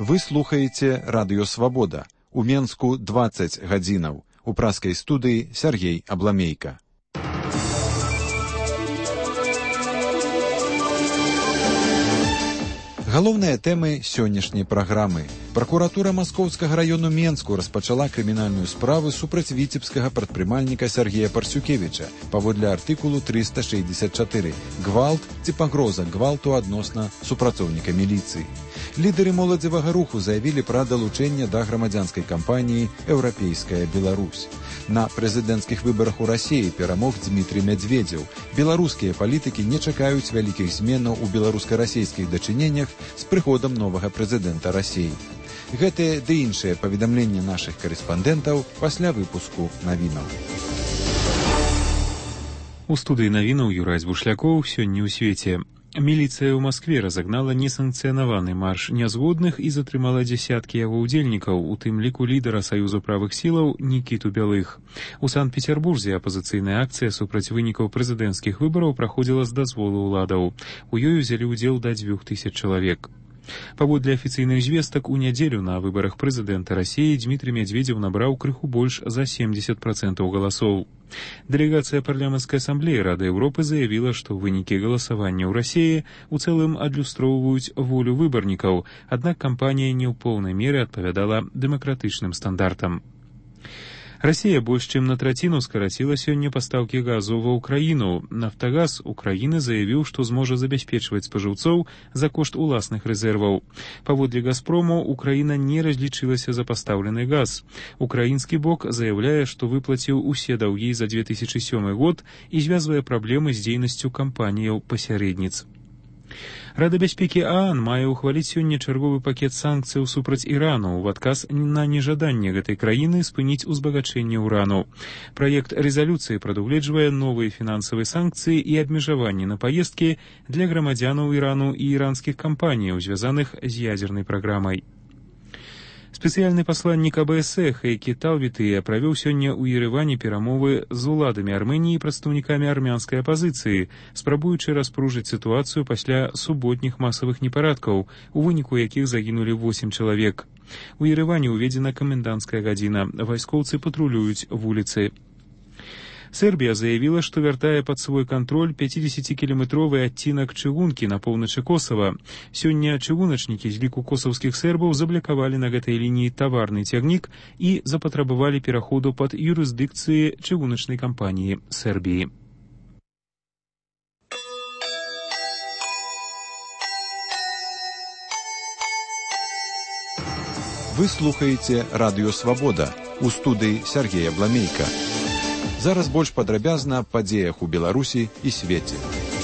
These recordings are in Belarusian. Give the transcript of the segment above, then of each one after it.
Вы слухаеце Радыё Свабода. У Менску 20 гадзінаў. У праскай студыі Сергей Абламейка. Галоўныя тэмы сённяшняй праграмы. Пракуратура Маскоўскага раёну Менску распачала крымінальную справу супраць віцебскага прадпрымальніка Сергея Парсюкевіча паводле артыкулу 364 «Гвалт ці пагроза гвалту адносна супрацоўніка міліцыі». Лідары моладзевага руху заявілі пра далучэнне да грамадзянскай кампаніі «Еўрапейская Беларусь». На прэзідэнцкіх выбарах у Расіі перамог Дмітрий Медведзеў. Беларускія палітыкі не чакаюць вялікіх зменаў у беларуска-расійскіх дачыненнях з прыходам новага прэзідэнта Расіі. Гэтыя ды іншыя паведамленні нашых карэспандэнтаў пасля выпуску навінаў. У студыі навінаў Юрай Бушлякоў. Сёння ў свеце. Міліцыя ў Маскве разагнала несанкцыянаваны марш нязгодных і затрымала дзясяткі яго ўдзельнікаў, у тым ліку лідара Саюзу правых сілаў Нікіту Бялых. У Санкт-Петербурзе апазіцыйная акцыя супраць вынікаў прэзідэнцкіх выбараў праходзіла з дазволу ўладаў. У ёй узялі ўдзел да 2000 чалавек. Паводле афіцыйных звестак, у нядзелю на выбарах прэзідэнта Расіі Дмітрий Медведзеў набраў крыху больш за 70% галасоў. Дэлегацыя парламенцкай асамблеі Рады Еўропы заявіла, што вынікі галасавання ў Расіі у цэлым адлюстроўваюць волю выбарнікаў, аднак кампанія не ў поўнай меры адпавядала дэмакратычным стандартам. Расія больш чым на траціну скараціла сёння пастаўкі газу ва ўкраіну. Нафтагаз Украіны заявіў, што зможа забяспечваць спажыўцоў за кошт уласных рэзерваў. Паводле «Газпрому» Украіна не разлічылася за пастаўлены газ. Украінскі бок заяўляе, што выплаціў усе даўгі за 2007 год і звязвае праблемы з дзейнасцю кампаніяў-пасярэдніц. Рада бяспекі ААН мае ўхваліць сёння чарговы пакет санкцыяў супраць Ірану ў адказ на нежаданне гэтай краіны спыніць узбагачэнне ўрану. Праект рэзалюцыі прадугледжвае новыя фінансавыя санкцыі і абмежаванні на паездкі для грамадзянаў Ірану і іранскіх кампаніяў, звязаных з ядзернай праграмай. Спецыяльны пасланнік АБС Хейкі Талвітыя правёў сёння ў Ерэване перамовы з уладамі Арменіі і прадстаўнікамі армянскай апазіцыі, спрабуючы распружыць сітуацыю пасля суботніх масавых непарадкаў, у выніку якіх загінулі 8 чалавек. У Ерэване ўведзена каменданцкая гадзіна, вайскоўцы патрулююць вуліцы. Сербія заявіла, што вяртае пад свой кантроль 50-кіламетровы адцінак чыгункі на поўначы Косава. Сёння чыгуначнікі з ліку косаўскіх сербаў заблакавалі на гэтай лініі таварны цягнік і запатрабавалі пераходу пад юрысдыкцыі чыгуначнай кампаніі Сербіі. Вы слухаеце Радыё Свабода. У студыі Сергей Абламейка. Зараз больш падрабязна аб падзеях у Беларусі і свеце.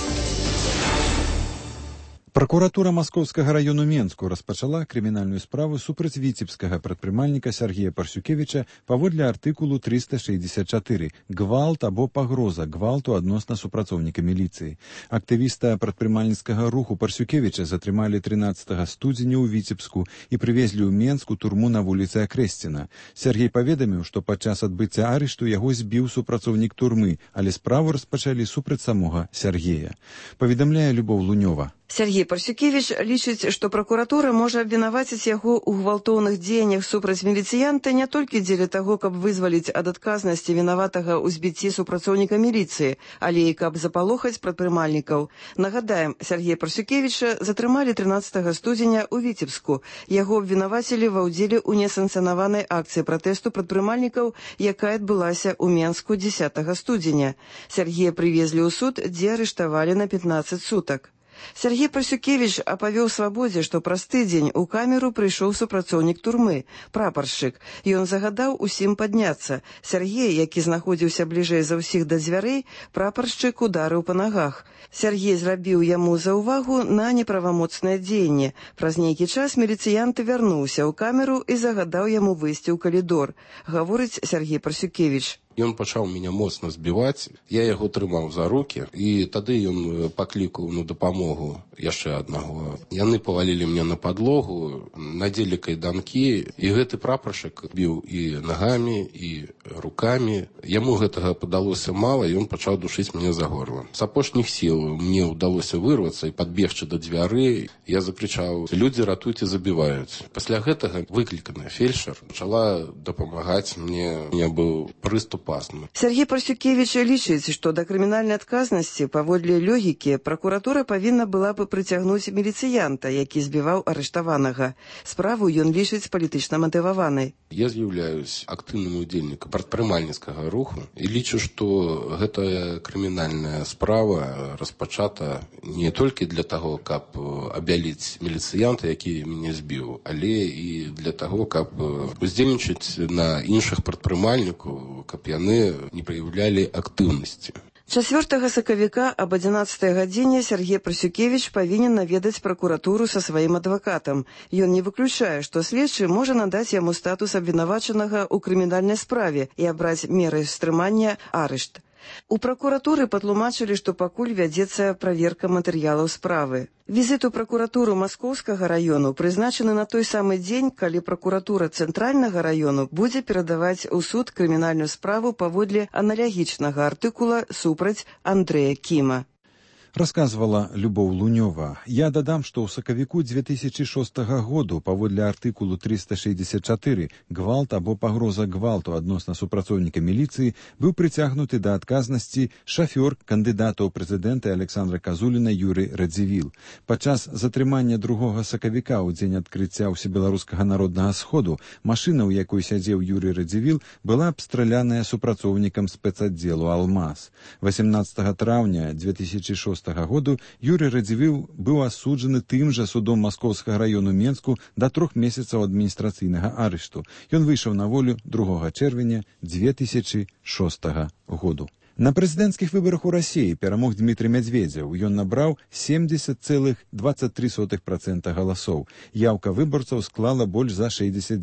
Пракуратура Маскоўскага раёну Менску распачала крымінальную справу супраць віцебскага прадпрымальніка Сергея Парсюкевіча паводле артыкулу 364 «Гвалт або пагроза гвалту адносна супрацоўніка міліцыі». Актывіста прадпрымальніцкага руху Парсюкевіча затрымалі 13 студзеня ў Віцебску і прывезлі ў Менску турму на вуліцы Акрэсціна. Сергей паведаміў, што падчас адбыцця арышту яго збіў супрацоўнік турмы, але справу распачалі супраць самога Сергея. Паведамляе Любоў Лунёва. Сергей Парсюкевич лічыць, што пракуратура можа абвінаваціць яго ў гвалтоўных дзеяннях супраць міліцыянта не толькі дзеля таго, каб вызваліць ад адказнасці вінаватага ў збіцці супрацоўніка міліцыі, але і каб запалохаць прадпрымальнікаў. Нагадаем, Сергея Парсюкевіча затрымалі 13 студзеня ў Віцебску. Яго абвінавацілі ва ўдзеле ў несанкцыянаванай акцыі пратэсту прадпрымальнікаў, якая адбылася ў Менску 10 студзеня. Сергея прывезлі ў суд, дзе арыштавалі на 15 сутак. Сергей Парсюкевич апавёў Свабодзе, што праз тыдзень у камеру прыйшоў супрацоўнік турмы, прапаршчык. Ён загадаў усім падняцца. Сергей, які знаходзіўся бліжэй за ўсіх да дзвярэй, прапаршчык ударыў па нагах. Сергей зрабіў яму заўвагу на неправамоцнае дзеянне. Праз нейкі час міліцыянт вярнуўся ў камеру і загадаў яму выйсці ў калідор, гаворыць Сергей Парсюкевич. Ён пачаў мяне моцна збіваць, я яго трымаў за рукі, і тады ён паклікаў на дапамогу яшчэ аднаго. Яны павалілі мне на падлогу, надзелі кайданкі, і гэты прапаршчык біў і нагамі, і рукамі. Яму гэтага падалося мала, і ён пачаў душыць мяне за горла. З апошніх сіл мне ўдалося вырвацца і падбегчы да дзвярэй. Я закрычаў: «Людзі, ратуйце, забіваюць». Пасля гэтага выкліканая фельчар пачала дапамагаць мне. У меня быў прыступ астмы. Сергей Парсюкевич лічыць, што да крымінальнай адказнасці паводле логікі пракуратура павінна была бы прыцягнуць міліцыянта, які збіваў арыштаванага. Справу ён лічыць палітычна матываванай. Я з'яўляюсь актыўным удзельнікам прадпрымальніцкага руху і лічу, што гэтая крымінальная справа распачата не толькі для таго, каб абяліць міліцыянта, які мяне збіў, але і для таго, каб уздзейнічаць на іншых прадпрымальнікаў, каб яны не праяўлялі актыўнасці. 4 сакавіка об 11 гадзіне Сергей Парсюкевич павінен наведаць пракуратуру са сваім адвакатам. Ён не выключае, што следчы можа надаць яму статус абвінавачанага ў крымінальнай справе і абраць меры стрымання арышт. У пракуратуры патлумачылі, што пакуль вядзецца праверка матэрыялаў справы. Візіт у пракуратуру Маскоўскага раёну прызначаны на той самы дзень, калі пракуратура Цэнтральнага раёну будзе перадаваць у суд крымінальную справу паводле аналагічнага артыкула супраць Андрэя Кіма. Расказвала Любоў Лунёва. Я дадам, што ў сакавіку 2006 году паводле артыкулу 364 гвалт або пагроза гвалту адносна супрацоўніка міліцыі быў прыцягнуты да адказнасці шафёр кандыдата ў прэзідэнты Александра Казуліна Юрый Радзівіл. Падчас затрымання 2 сакавіка ў дзень адкрыцця ўсебеларускага народнага сходу машына, у якой сядзеў Юрый Радзівіл, была абстраляная супрацоўнікам спецаддзелу «Алмаз». 18 траўня 2006 году Юрый Радзівіл быў асуджаны тым жа судом Маскоўскага раёну Менску да 3 месяцаў адміністрацыйнага арышту. Ён выйшаў на волю 2 чэрвеня 2006 году. На прэзідэнцкіх выбарах у Расіі перамог Дмітрый Медведзеў. Ён набраў 70,23% галасоў. Яўка выбарцаў склала больш за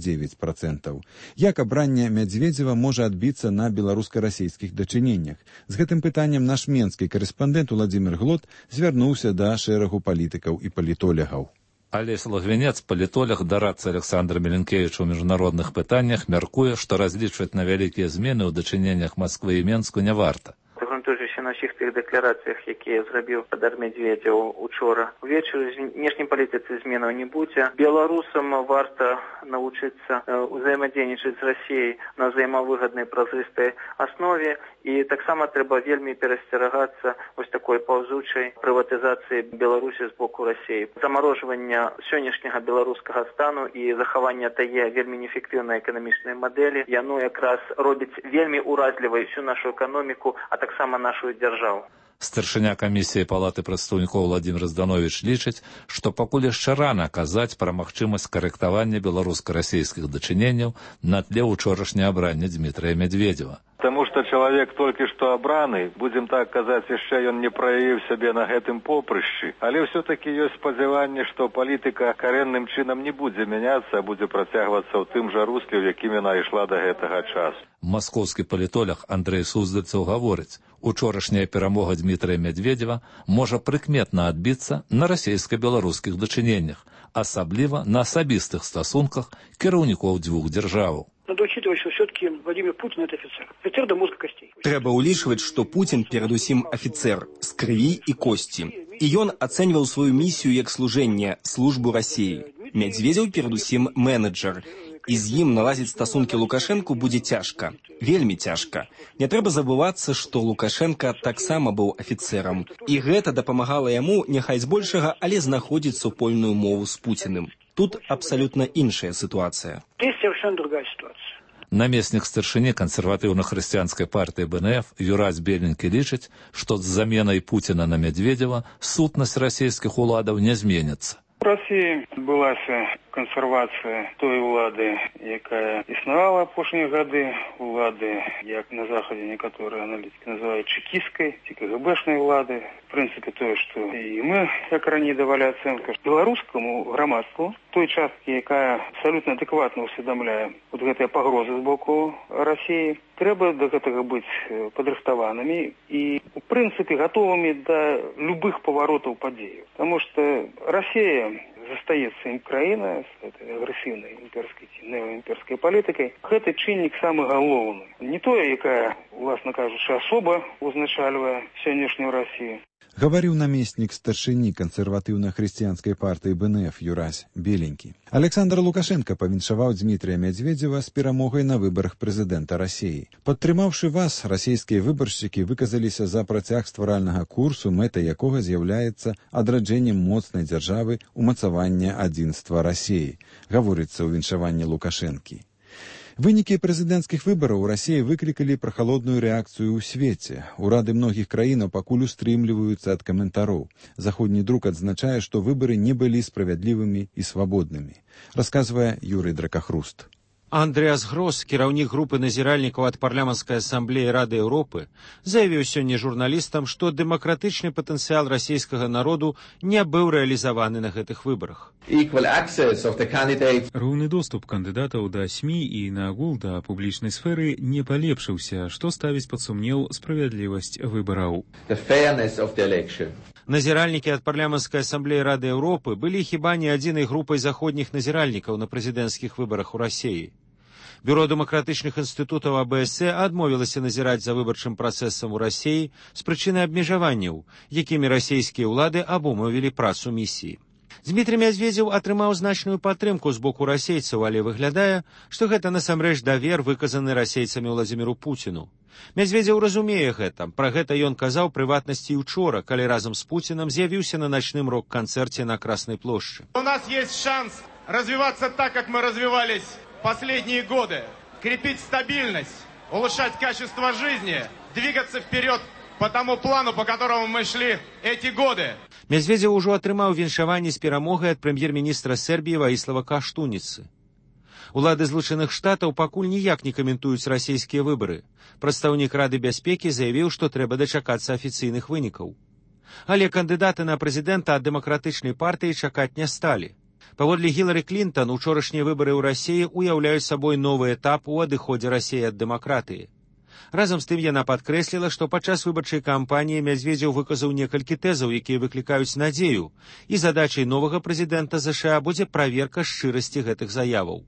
69%. Як абранне Медведзева можа адбіцца на беларуска-расійскіх дачыненнях? З гэтым пытаннем наш менскі карэспандэнт Уладзімір Глот звярнуўся да шэрагу палітыкаў і палітолягаў. Алесь Лагвінец, палітолог, дарадца Александра Меленкевіча ў міжнародных пытаннях, мяркуе, што разлічваць на вялікія змены ў дачыненнях Масквы і Менску не варта. Грунтуючыся на ўсіх тых дэкларацыях, якія зрабіў Падар Медведзеў учора. Увечары знешняй палітыцы зменаў не будзе. Беларусам варта навучыцца ўзаемадзейнічаць з Расіяй на ўзаемавыгаднай празрыстай аснове, і таксама трэба вельмі перасцерагацца вось такой паўзучай прыватызацыі Беларусі з боку Расіі. Замарожвання сённяшняга беларускага стану і захавання тае вельмі неэфектыўнай эканамічнай мадэлі, яно якраз робіць вельмі уразлівай всю нашу эканоміку, а таксама нашу дзяржаву. Старшыня камісіі палаты прадстаўнікоў Владзімір Здановіч лічыць, што пакуль яшчэ рана казаць пра магчымасць карэктавання беларуска-расійскіх дачыненняў на тле учорашняе абранне Дмітрыя Медведзева. Таму што чалавек толькі што абраны, будзем так казаць, яшчэ ён не праявіў сябе на гэтым попрышчы. Але ўсё-такі ёсць спадзяванне, што палітыка карэнным чынам не будзе мяняцца, а будзе працягвацца ў тым жа русле, у якім яна ішла да гэтага часу. Маскоўскі палітолог Андрэй Суздальцаў гаворыць, учорашняя перамога Дмітрыя Медведзева можа прыкметна адбіцца на расійска-беларускіх дачыненнях, асабліва на асабістых стасунках кіраўнікоў дзвюх дзяржаваў. Надо учитывать, что все-таки Владимир Путин – это офицер. Офицер до мозга костей. Трэба ўлічваць, што Путін перадусім афіцэр з крыві і косці. І ён ацэньваў сваю місію як служэнне службу Расіі. Медведзеў перадусім менеджер. І з ім наладзіць стасункі Лукашэнку будзе цяжка. Вельмі цяжка. Не трэба забывацца, што Лукашенка таксама быў афіцэрам. І гэта дапамагала яму, няхай збольшага, але знаходзіць супольную мову з Пуціным. Тут абсалютна іншая сітуацыя. Здесь совершенно другая ситуация. Намеснік старшыні кансерватыўна-хрысціянскай партыі БНФ Юрась Беленькі лічыць, што з заменай Пуціна на Медведзева сутнасць расійскіх уладаў не зменіцца. В России отбылась кансервацыя той улады, якая існавала апошнія гады, улады, як на захадзе некаторыя аналітыкі называюць чекісткай ці КГБшнай улады. В прынцыпе, тое, што і мы, як раней, давалі ацэнку беларускаму грамадству, той часткі, якая абсалютна адэкватна ўсведамляе вот гэтыя пагрозы з боку Расіі, трэба да гэтага быць падрыхтаванымі і, у прынцыпе, гатовымі да любых паваротаў падзеяў. Таму што Расія застаецца ім краіна з гэтай агрэсіўнай імперскай ці неаімперскай палітыкай. Гэты чыннік самы галоўны. Не тое, якая, уласна кажучы, асоба узначальвае сённяшнюю Расію. Гаварыў намеснік старшыні кансерватыўна-хрысціянскай партыі БНФ Юрась Беленькі. Александр Лукашенко павіншаваў Дмітрия Медведзева з перамогай на выбарах прэзідэнта Расіі. Падтрымаўшы вас, расійскія выбаршчыкі выказаліся за працяг стваральнага курсу, мэтай якога з'яўляецца адраджэннем моцнай дзяржавы, умацавання адзінства Расіі, гаворыцца ў віншаванні Лукашэнкі. Вынікі прэзідэнцкіх выбараў у Расіі выклікалі прахалодную рэакцыю ў свеце. Урады многіх краінаў пакуль устрымліваюцца ад каментароў. Заходні друк адзначае, што выбары не былі справядлівымі і свабоднымі, расказвае Юрый Дракахруст. Андреас Грос, кіраўнік групы назіральнікаў ад парламенцкай асамблеі Рады Еўропы, заявіў сёння журналістам, што дэмакратычны патэнцыял расійскага народу не быў рэалізаваны на гэтых выбарах. Роўны доступ кандыдатаў да СМІ і наогул да публічнай сферы не палепшыўся, што ставіць пад сумнеў справядлівасць выбараў. Назіральнікі ад парламенцкай асамблеі Рады Еўропы былі хіба не адзінай групай заходніх назіральнікаў на прэзідэнцкіх выбарах у Расіі. Бюро дэмакратычных інстытутаў АБС адмовілася назіраць за выбарчым працэсам у Расіі з прычыны абмежаванняў, якімі расійскія ўлады абумовілі працу місіі. Дмітрий Медведзеў атрымаў значную падтрымку з боку расейцаў, але выглядае, што гэта насамрэч давер, выказаны расейцамі Владзіміру Пуціну. Медведзеў разумее гэта. Пра гэта ён казаў прыватнасці учора, калі разам з Пуціным з'явіўся на начным рок-канцэрце на Красной площади. У нас есть шанс развиваться так, как мы развивались последние годы. Крепить стабильность, улучшать качество жизни, двигаться вперед по тому плану, по которому мы шли эти годы. Медведзеў ужо атрымаў віншаванне з перамогай ад прэм'ер-міністра Сербіі Ваіслава Каштуніцы. Улады Злучаных Штатаў пакуль ніяк не каментуюць расійскія выбары. Прадстаўнік Рады бяспекі заявіў, што трэба дачакацца афіцыйных вынікаў. Але кандыдаты на прэзідэнта ад дэмакратычнай партыі чакаць не сталі. Паводле Гілары Клінтон, учорашнія выбары ў Расіі уяўляюць сабой новы этап у адыходзе Расіі ад дэмакратыі. Разам з тым яна падкрэсліла, што падчас выбарчай кампаніі Медведзеў выказаў некалькі тэзаў, якія выклікаюць надзею, і задачай новага прэзідэнта ЗША будзе праверка шчырасці гэтых заяваў.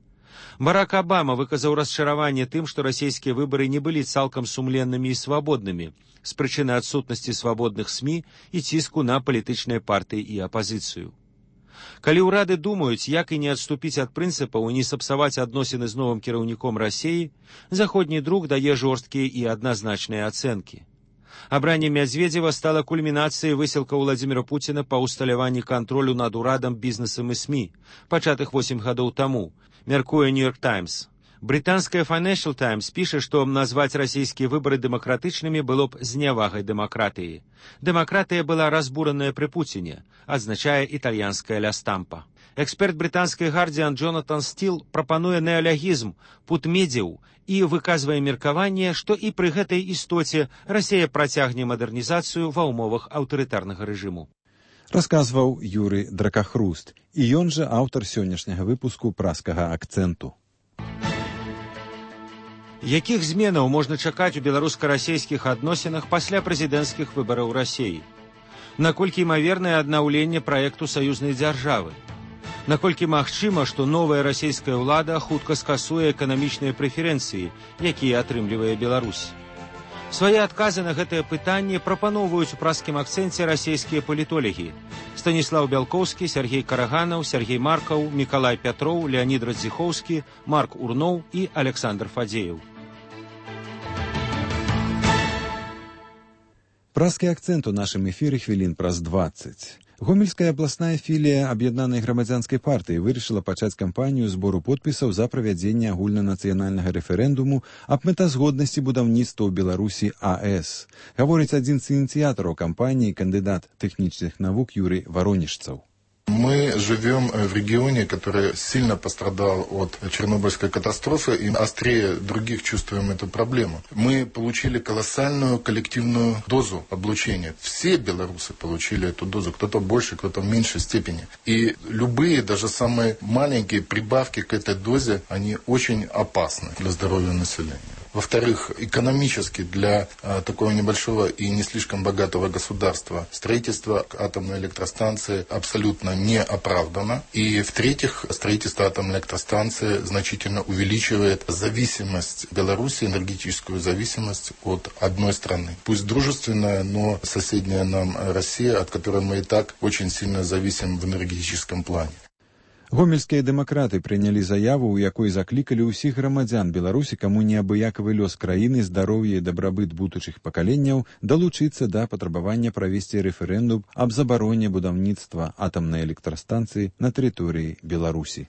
Барак Абама выказаў расчараванне тым, што расійскія выбары не былі цалкам сумленнымі і свабоднымі з прычыны адсутнасці свабодных СМІ і ціску на палітычныя партыі і апазіцыю. Калі ўрады думаюць, як і не адступіць ад прынцыпаў і не сапсаваць адносіны з новым кіраўніком Расіі, заходні друк дае жорсткія і адназначныя ацэнкі. Абранне Медведзева стала кульмінацыяй высілка Владзіміра Пуціна па ўсталяванні кантролю над урадам, бізнесам і СМІ, пачатых 8 гадоў таму, мяркуе Нью-Йорк Таймс. Брытанская Financial Times піша, што назваць расійскія выбары дэмакратычнымі было б знявагай дэмакратыі. Дэмакратыя была разбураная пры Пуціне, адзначае італьянская Ля Стампа. Эксперт брытанскай Гардзіан Джонатан Стіл прапануе неалягізм, путмедзеў і выказвае меркаванне, што і пры гэтай істоце Расія працягне мадэрнізацыю ва ўмовах аўтарытарнага рэжыму. Расказваў Юрый Дракахруст, і ён жа аўтар сённяшняга выпуску праскага акцэнту. Якіх зменаў можна чакаць у беларуска-расійскіх адносінах пасля прэзідэнцкіх выбараў Расіі? Наколькі імавернае аднаўленне праекту саюзнай дзяржавы? Наколькі магчыма, што новая расійская ўлада хутка скасуе эканамічныя прэферэнцыі, якія атрымлівае Беларусь? Свае адказы на гэтае пытанне прапаноўваюць у праскім акцэнце расійскія палітолагі. Станіслаў Бялкоўскі, Сергей Караганаў, Сергей Маркаў, Мікалай Пятроў, Леанід Радзіхоўскі, Марк Урноў і Александр Фадзеев. Праскі акцэнт у нашым эфіры хвілін праз 20. Гомельская абласная філія аб'яднанай грамадзянскай партыі вырашыла пачаць кампанію збору подпісаў за правядзенне агульнанацыянальнага рэферэндуму аб мэтазгоднасці будаўніцтва ў Беларусі АЭС. Гаворыць адзін з ініцыятараў кампаніі, кандыдат тэхнічных навук Юрый Варонежцаў. Мы живем в регионе, который сильно пострадал от Чернобыльской катастрофы, и острее других чувствуем эту проблему. Мы получили колоссальную коллективную дозу облучения. Все белорусы получили эту дозу, кто-то больше, кто-то в меньшей степени. И любые, даже самые маленькие прибавки к этой дозе, они очень опасны для здоровья населения. Во-вторых, экономически для такого небольшого и не слишком богатого государства строительство атомной электростанции абсолютно не оправдано. И в-третьих, строительство атомной электростанции значительно увеличивает зависимость Беларуси, энергетическую зависимость от одной страны. Пусть дружественная, но соседняя нам Россия, от которой мы и так очень сильно зависим в энергетическом плане. Гомельскія дэмакраты прынялі заяву, у якой заклікалі ўсіх грамадзян Беларусі, каму неабыякавы лёс краіны, здароўе і дабрабыт будучых пакаленняў, далучыцца да патрабавання правесці рэферэндум аб забароне будаўніцтва атамнай электрастанцыі на тэрыторыі Беларусі.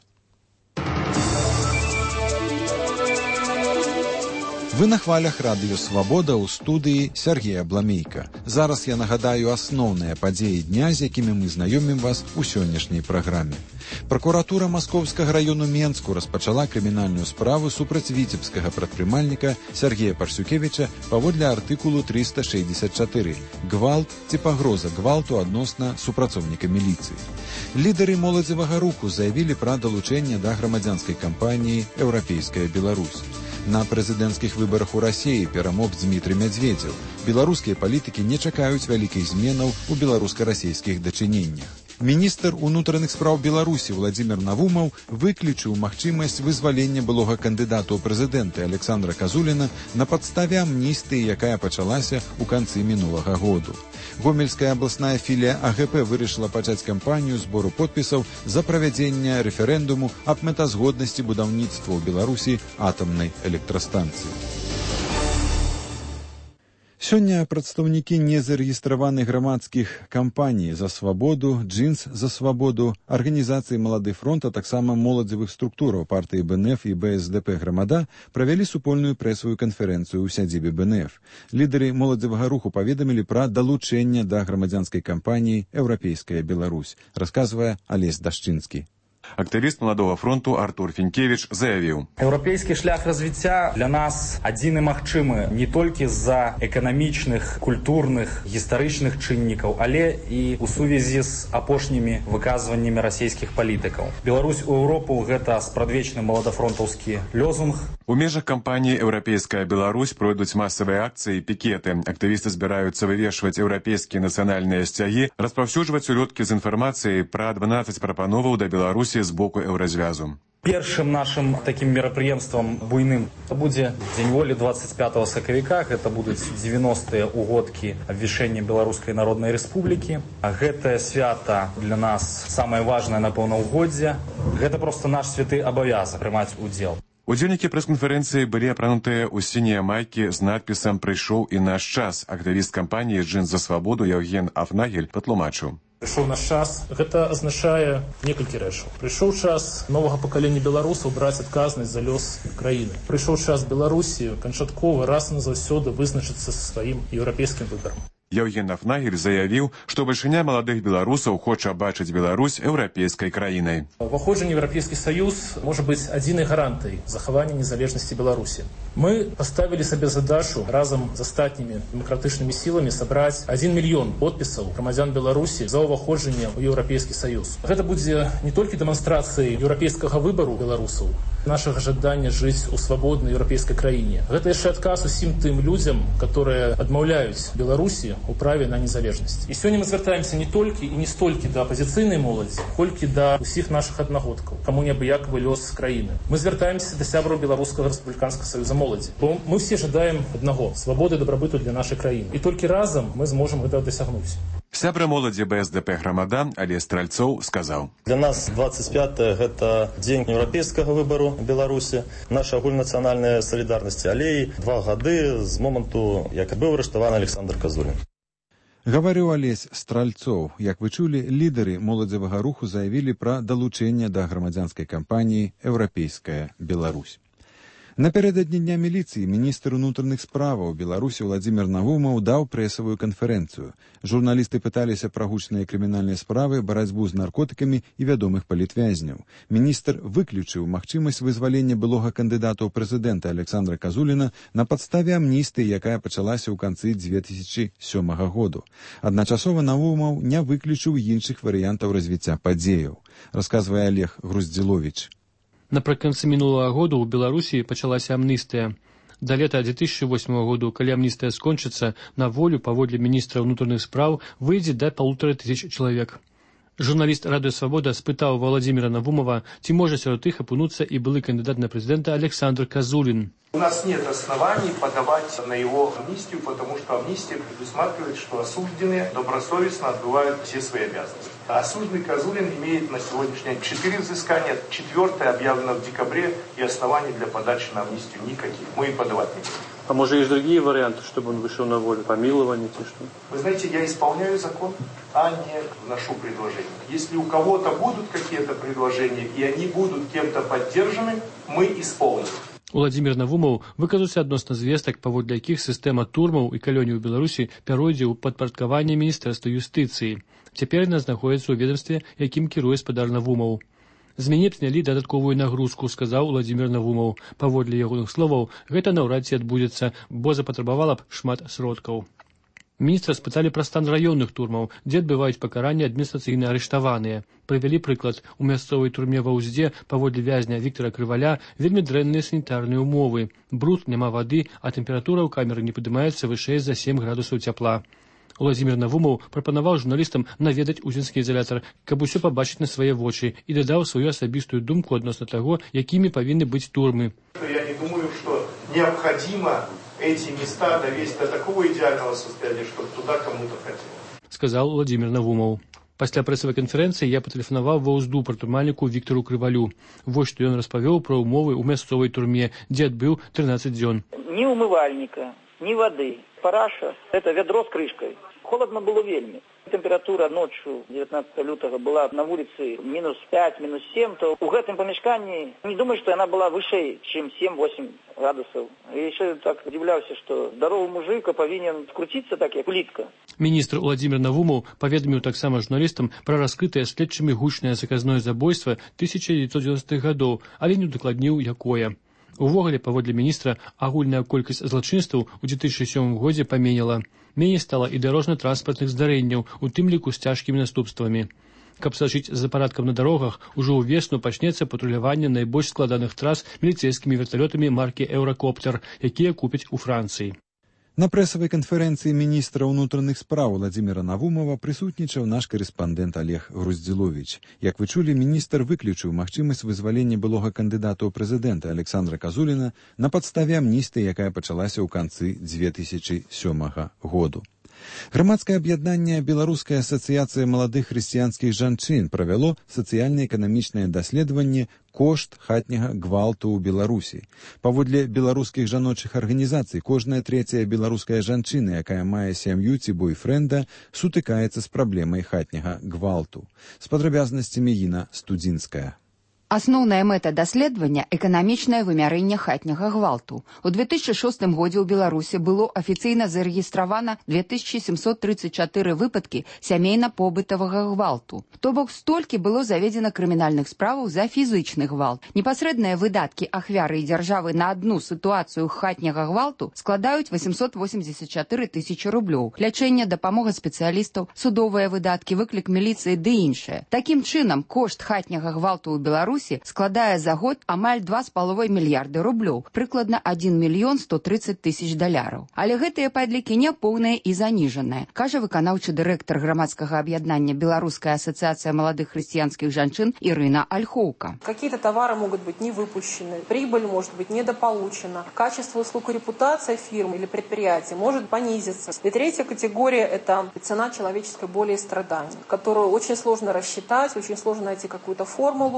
Вы на хвалях радыё «Свабода» ў студыі Сергея Бламейка. Зараз я нагадаю асноўныя падзеі дня, з якімі мы знаёмім вас у сённяшняй праграме. Пракуратура Маскоўскага раёну Менску распачала крымінальную справу супраць віцебскага прадпрымальніка Сергея Парсюкевіча паводле артыкулу 364 «Гвалт ці пагроза гвалту адносна супрацоўніка міліцыі». Лідары моладзевага руху заявілі пра далучэнне да грамадзянскай кампаніі «Еўрапейская Беларусь». На прэзідэнцкіх выбарах у Расіі перамог Дмітрый Мядзведзеў. Беларускія палітыкі не чакаюць вялікіх зменаў у беларуска-расійскіх дачыненнях. Міністр унутраных спраў Беларусі Владзімір Навумаў выключыў магчымасць вызвалення былога кандыдата ў прэзідэнты Александра Казуліна на падставе амністыі, якая пачалася ў канцы мінулага году. Гомельская абласная філія АГП вырашыла пачаць кампанію збору подпісаў за правядзенне рэферэндуму аб мэтазгоднасці будаўніцтва ў Беларусі атамнай электрастанцыі. Сёння прадстаўнікі незарэгістраваных грамадскіх кампаній «За свабоду», «Джинс за свабоду», арганізацыі «Малады фронт», а таксама моладзевых структураў партыі БНФ і БСДП «Грамада» правялі супольную прэсавую канферэнцыю ў сядзібе БНФ. Лідары моладзевага руху паведамілі пра далучэнне да грамадзянскай кампаніі «Еўрапейская Беларусь», расказвае Алесь Дашчынскі. Актывіст Маладога фронту Артур Фінкевіч заявіў: Еўрапейскі шлях развіцця для нас адзін і магчымы не толькі з-за эканамічных, культурных, гістарычных чыннікаў, але і ў сувязі з апошнімі выказваннямі расійскіх палітыкаў. Беларусь у Еўропу — гэта спрадвечны маладафронтаўскі лёзунг. У межах кампаніі «Еўрапейская Беларусь» пройдуць масавыя акцыі і пікеты. Актывісты збіраюцца вывешваць еўрапейскія нацыянальныя сцягі, распаўсюджваць улёткі з інфармацыяй пра 12 прапановаў да Беларусі з боку еўразвязу. Першым нашым такім мерапрыемствам буйным будзе Дзень волі 25 сакавіка. Гэта будуць 90-е угодкі абвяшчэння Беларускай Народнай Рэспублікі. Гэтае свята для нас самае важнае, напэўна, ўгоддзе. Гэта проста наш святы абавязак прымаць удзел. Удзельнікі прэс-канферэнцыі былі апранутыя ў сінія майкі з надпісам «Прыйшоў і наш час». Актывіст кампаніі «Джинс за свабоду» Яўген Афнагель патлумачыў. Прыйшоў наш час. Гэта азначае некалькі рэчаў. Прыйшоў час новага пакалення беларусаў браць адказнасць за лёс краіны. Прыйшоў час Беларусі канчаткова раз і назаўсёды вызначыцца са сваім еўрапейскім выбарам. Яўген Афнагель заявіў, што бальшыня маладых беларусаў хоча бачыць Беларусь еўрапейскай краінай. Уваходжанне ў Еўрапейскі Саюз можа быць адзінай гарантыяй захавання незалежнасці Беларусі. Мы паставілі сабе задачу разам з астатнімі дэмакратычнымі сіламі сабраць 1 мільён подпісаў грамадзян Беларусі за ўваходжанне ў Еўрапейскі Саюз. Гэта будзе не толькі дэманстрацыяй еўрапейскага выбару беларусаў, нашага жадання жыць у свабоднай еўрапейскай краіне. Гэта яшчэ адказ усім тым людзям, которые адмаўляюць Беларусі у праве на незалежнасць. І сёння мы звяртаемся не толькі і не столькі да апазіцыйнай моладзі, колькі да ўсіх нашых аднагодкаў, каму неабыякавы лёс краіны. Мы звяртаемся да сябраў Беларускага рэспубліканскага саюза моладзі, бо мы все жадаем аднаго — свабоды і дабрабыту для нашай краіны. І толькі разам мы зможам гэта дасягнуць. Сябра моладзі БСДП «Грамада» Алесь Стральцоў сказаў: Для нас 25-е — гэта дзень еўрапейскага выбару Беларусі, наша агульнацыянальная салідарнасць, але і 2 гады з моманту, як быў арыштаваны Александр Казулін. Гаварыў Алесь Стральцоў. Як вы чулі, лідары моладзевага руху заявілі пра далучэнне да грамадзянскай кампаніі «Еўрапейская Беларусь». Напярэдадні дня міліцыі міністр унутраных справаў Беларусі Владзімір Навумаў даў прэсавую канферэнцыю. Журналісты пыталіся пра гучныя крымінальныя справы, барацьбу з наркотыкамі і вядомых палітвязняў. Міністр выключыў магчымасць вызвалення былога кандыдата ў прэзідэнта Александра Казуліна на падставе амністыі, якая пачалася ў канцы 2007 году. Адначасова Навумаў не выключыў іншых варыянтаў развіцця падзеяў, расказвае Олег Груздзіловіч. Напрыканцы мінулага году ў Беларусі пачалася амністыя. Да лета 2008 году, калі амністыя скончыцца, на волю паводле міністра ўнутраных спраў выйдзе да 1500 чалавек. Журналіст «Радыё Свабода» спытаў Владзіміра Навумова, ці можа сярод іх апынуцца і былы кандыдат на прэзідэнта Александр Казулин. У нас нет оснований подавать на его амнистию, потому что амнистия предусматривает, что осужденные добросовестно отбывают все свои обязанности. А осужденный Казулин имеет на сегодняшний день 4 взыскания, 4-е объявлено в декабре, и оснований для подачи на амнистию никаких. Мы и подавать не будем. А может, есть другие варианты, чтобы он вышел на волю? Помилование, что? Вы знаете, я исполняю закон, а не вношу предложения. Если у кого-то будут какие-то предложения, и они будут кем-то поддержаны, мы исполним. Владзімір Навумаў выказаўся адносна звестак, паводле якіх сістэма турмаў і калоній у Беларусі пяройдзе ў падпарадкаванне міністэрства юстыцыі. Цяпер яна знаходзіцца ў ведомстве, якім кіруе спадар Навумаў. З мяне б знялі дадатковую нагрузку, сказаў Владзімір Навумаў. Паводле ягоных словаў, гэта наўрад ці адбудзецца, бо запатрабавала б шмат сродкаў. Міністра спыталі пра стан раённых турмаў, дзе адбываюць пакаранне адміністрацыйна арыштаваныя. Прывялі прыклад. У мясцовай турме ва Ўзде, паводле вязня Віктара Крываля, вельмі дрэнныя санітарныя ўмовы. Бруд, няма вады, а тэмпература ў камеры не падымаецца вышэй за 7 градусаў цяпла. Владзімір Навумаў прапанаваў журналістам наведаць узінскі изолятор, каб усё пабачыць на свае вочы, і дадаў сваю асабістую думку адносна таго, якімі павінны быць турмы. Я не думаю, что необходимо эти места довести до такого идеального состояния, чтобы туда кому-то хотелось. Сказал Владзімір Навумаў. Пасля прэсавай канферэнцыі я патэлефанаваў ва Ўзду прадпрымальніку Віктару Крывалю. Вось што ён распавёў пра ўмовы ў мясцовай турме, дзе адбыў 13 дзён. Ни умывальника, ни воды. Параша – это ведро с крышкой. Холодно было вельми. Температура ночью 19 лютого была на улице минус 5, минус 7, то у гэтым памяшканні не думаю, что она была выше, чем 7-8 градусов. И еще так удивлялся, что здоровый мужик повинен скрутиться так, как плитка. Міністр Владзімір Навумаў паведаміў таксама журналістам пра раскрытае следчымі гучнае заказное забойства 1990-х гадоў, але не удакладніў, якое. Увогуле, паводле міністра, агульная колькасць злачынстваў у 2007 годзе паменяла. Меней стала і дарожна-транспартных здарэнняў, у тым ліку з цяжкімі наступствамі. Каб сачыць за парадкам на дарогах, ужо ўвесну пачнецца патруляванне найбольш складаных трас міліцэйскімі верталётамі маркі «Еўракоптер», якія купяць у Францыі. На прэсавай канферэнцыі міністра ўнутраных спраў Владзіміра Навумова прысутнічаў наш карэспандэнт Олег Груздзіловіч. Як вы чулі, міністр выключыў магчымасць вызвалення былога кандыдата ў прэзідэнта Александра Казуліна на падставе амністыі, якая пачалася ў канцы 2007 году. Грамадскае аб'яднанне Беларуская асацыяцыя маладых хрысціянскіх жанчын правяло сацыяльна-эканамічнае даследаванне «Кошт хатняга гвалту ў Беларусі». Паводле беларускіх жаночых арганізацый, кожная трэцяя беларуская жанчына, якая мае сям'ю ці бойфрэнда, сутыкаецца з праблемай хатняга гвалту. З падрабязнасцямі Іна Студзінская. Асноўная мэта даследавання – эканамічнае вымярэнне хатняга гвалту. У 2006 годзе ў Беларусі было афіцыйна зарэгістравана 2734 выпадкі сямейна-побытавага гвалту. То бок столькі было заведзена крымінальных справаў за фізычны гвалт. Непасрэдныя выдаткі ахвяры і дзяржавы на адну сітуацыю хатняга гвалту складаюць 884 тысячы рублёў. Лячэнне, дапамога спецыялістаў, судовыя выдаткі, выклік міліцыі ды іншае. Такім чынам, кошт хатняга гвалту ў Беларусі складае за год амаль 2,5 мільярды рублёў, прыкладна 1 мільён 130 тысяч даляраў. Але гэтыя падлікі няпоўныя і заніжаныя, кажа выканаўчы дырэктар грамадскага аб'яднання Беларуская асацыяцыя маладых хрысціянскіх жанчын Ірына Ольхоўка. Какие-то товары могут быть не выпущены, прибыль может быть недополучена, качество услуг и репутация фирмы или предприятия может понизиться. И третья категория – это цена человеческой боли и страданий, которую очень сложно рассчитать, очень сложно найти какую-то формулу. Паводле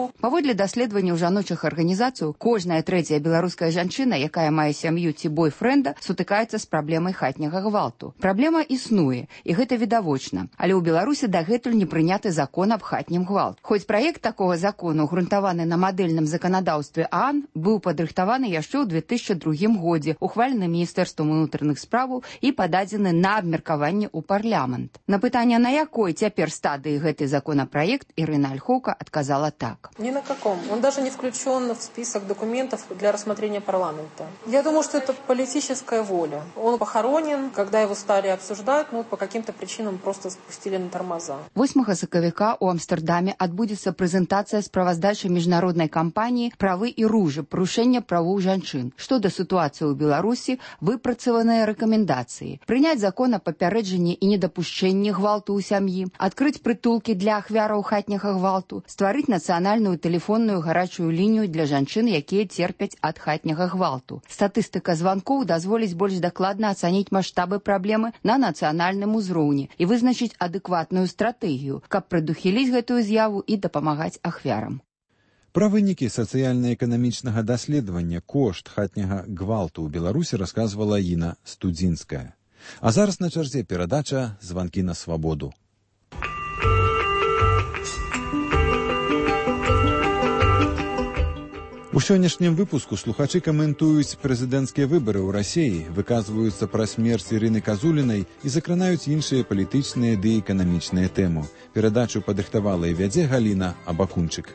Паводле даследаванняў жаночых арганізацый, кожная трэцяя беларуская жанчына, якая мае сям'ю ці бойфрэнда, сутыкаецца з праблемай хатняга гвалту. Праблема існуе, і гэта відавочна. Але ў Беларусі дагэтуль не прыняты закон аб хатнім гвалт. Хоць праект такога закону, грунтаваны на мадэльным заканадаўстве ААН, быў падрыхтаваны яшчэ ў 2002 годзе, ухвалены Міністэрствам унутраных справаў і пададзены на абмеркаванне ў парламент. На пытанне, на якой цяпер стадыі гэты законопроект, Ирина Ольховка отказала так. Ни на каком. Он даже не включен в список документов для рассмотрения парламента. Я думаю, что это политическая воля. Он похоронен, когда его стали обсуждать, по каким-то причинам просто спустили на тормоза. 8 сакавіка у Амстердаме адбудзецца прэзентацыя справаздачы міжнароднай кампаніі «Правы і ружы. Парушэнне правоў жанчын». Што да сітуацыі ў Беларусі, выпрацаваныя рэкамендацыі. Прыняць закон о папярэджанні і недапушчэнні гвалту ў сям'і, адкрыць прытулкі для ахвяраў хатняга гвалту, стварыць нацыянальную тэлефонную гарачую лінію для жанчын, якія церпяць ад хатняга гвалту. Статыстыка званкоў дазволіць больш дакладна ацаніць маштабы праблемы на нацыянальным узроўні і вызначыць адэкватную стратэгію, каб прадухіліць гэтую з'яву і дапамагаць ахвярам. Пра вынікі сацыяльна-эканамічнага даследавання кошт хатняга гвалту ў Беларусі расказвала Іна Студзінская. А зараз на чарзе перадача «Званкі на свабоду». У сённяшнім выпуску слухачы каментуюць прэзідэнцкія выбары ў Расіі, выказваюцца пра смерць Ірыны Казулінай і закранаюць іншыя палітычныя ды эканамічныя тэмы. Перадачу падрыхтавала і вядзе Галіна Абакунчык.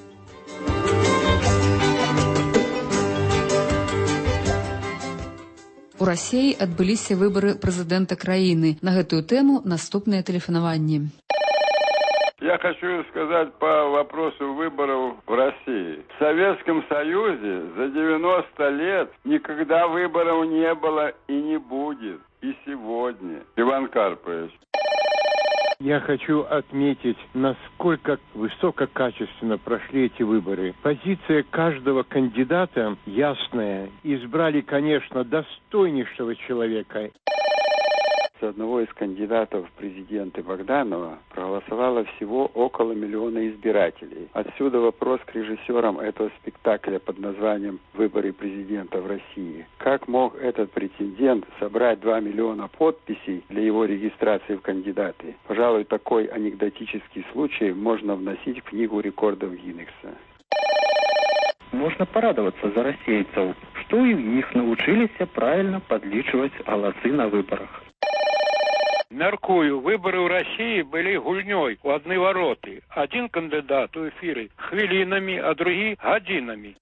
У Расіі адбыліся выбары прэзідэнта краіны. На гэтую тэму наступныя тэлефанаванні. Я хочу сказать по вопросу выборов в России. В Советском Союзе за 90 лет никогда выборов не было и не будет. И сегодня. Иван Карпович. Я хочу отметить, насколько высококачественно прошли эти выборы. Позиция каждого кандидата ясная. Избрали, конечно, достойнейшего человека. За одного из кандидатов в президенты Богданова проголосовало всего около 1 миллиона избирателей. Отсюда вопрос к режиссерам этого спектакля под названием «Выборы президента в России». Как мог этот претендент собрать 2 миллиона подписей для его регистрации в кандидаты? Пожалуй, такой анекдотический случай можно вносить в книгу рекордов Гиннесса. Можно порадоваться за российцев, что у них научились правильно подлічивать голосы на выборах. Мяркую, выборы ў Расіі былі гульнёй у адны вароты. Адзін кандыдат у эфіры хвілінамі, а другі гадзінамі.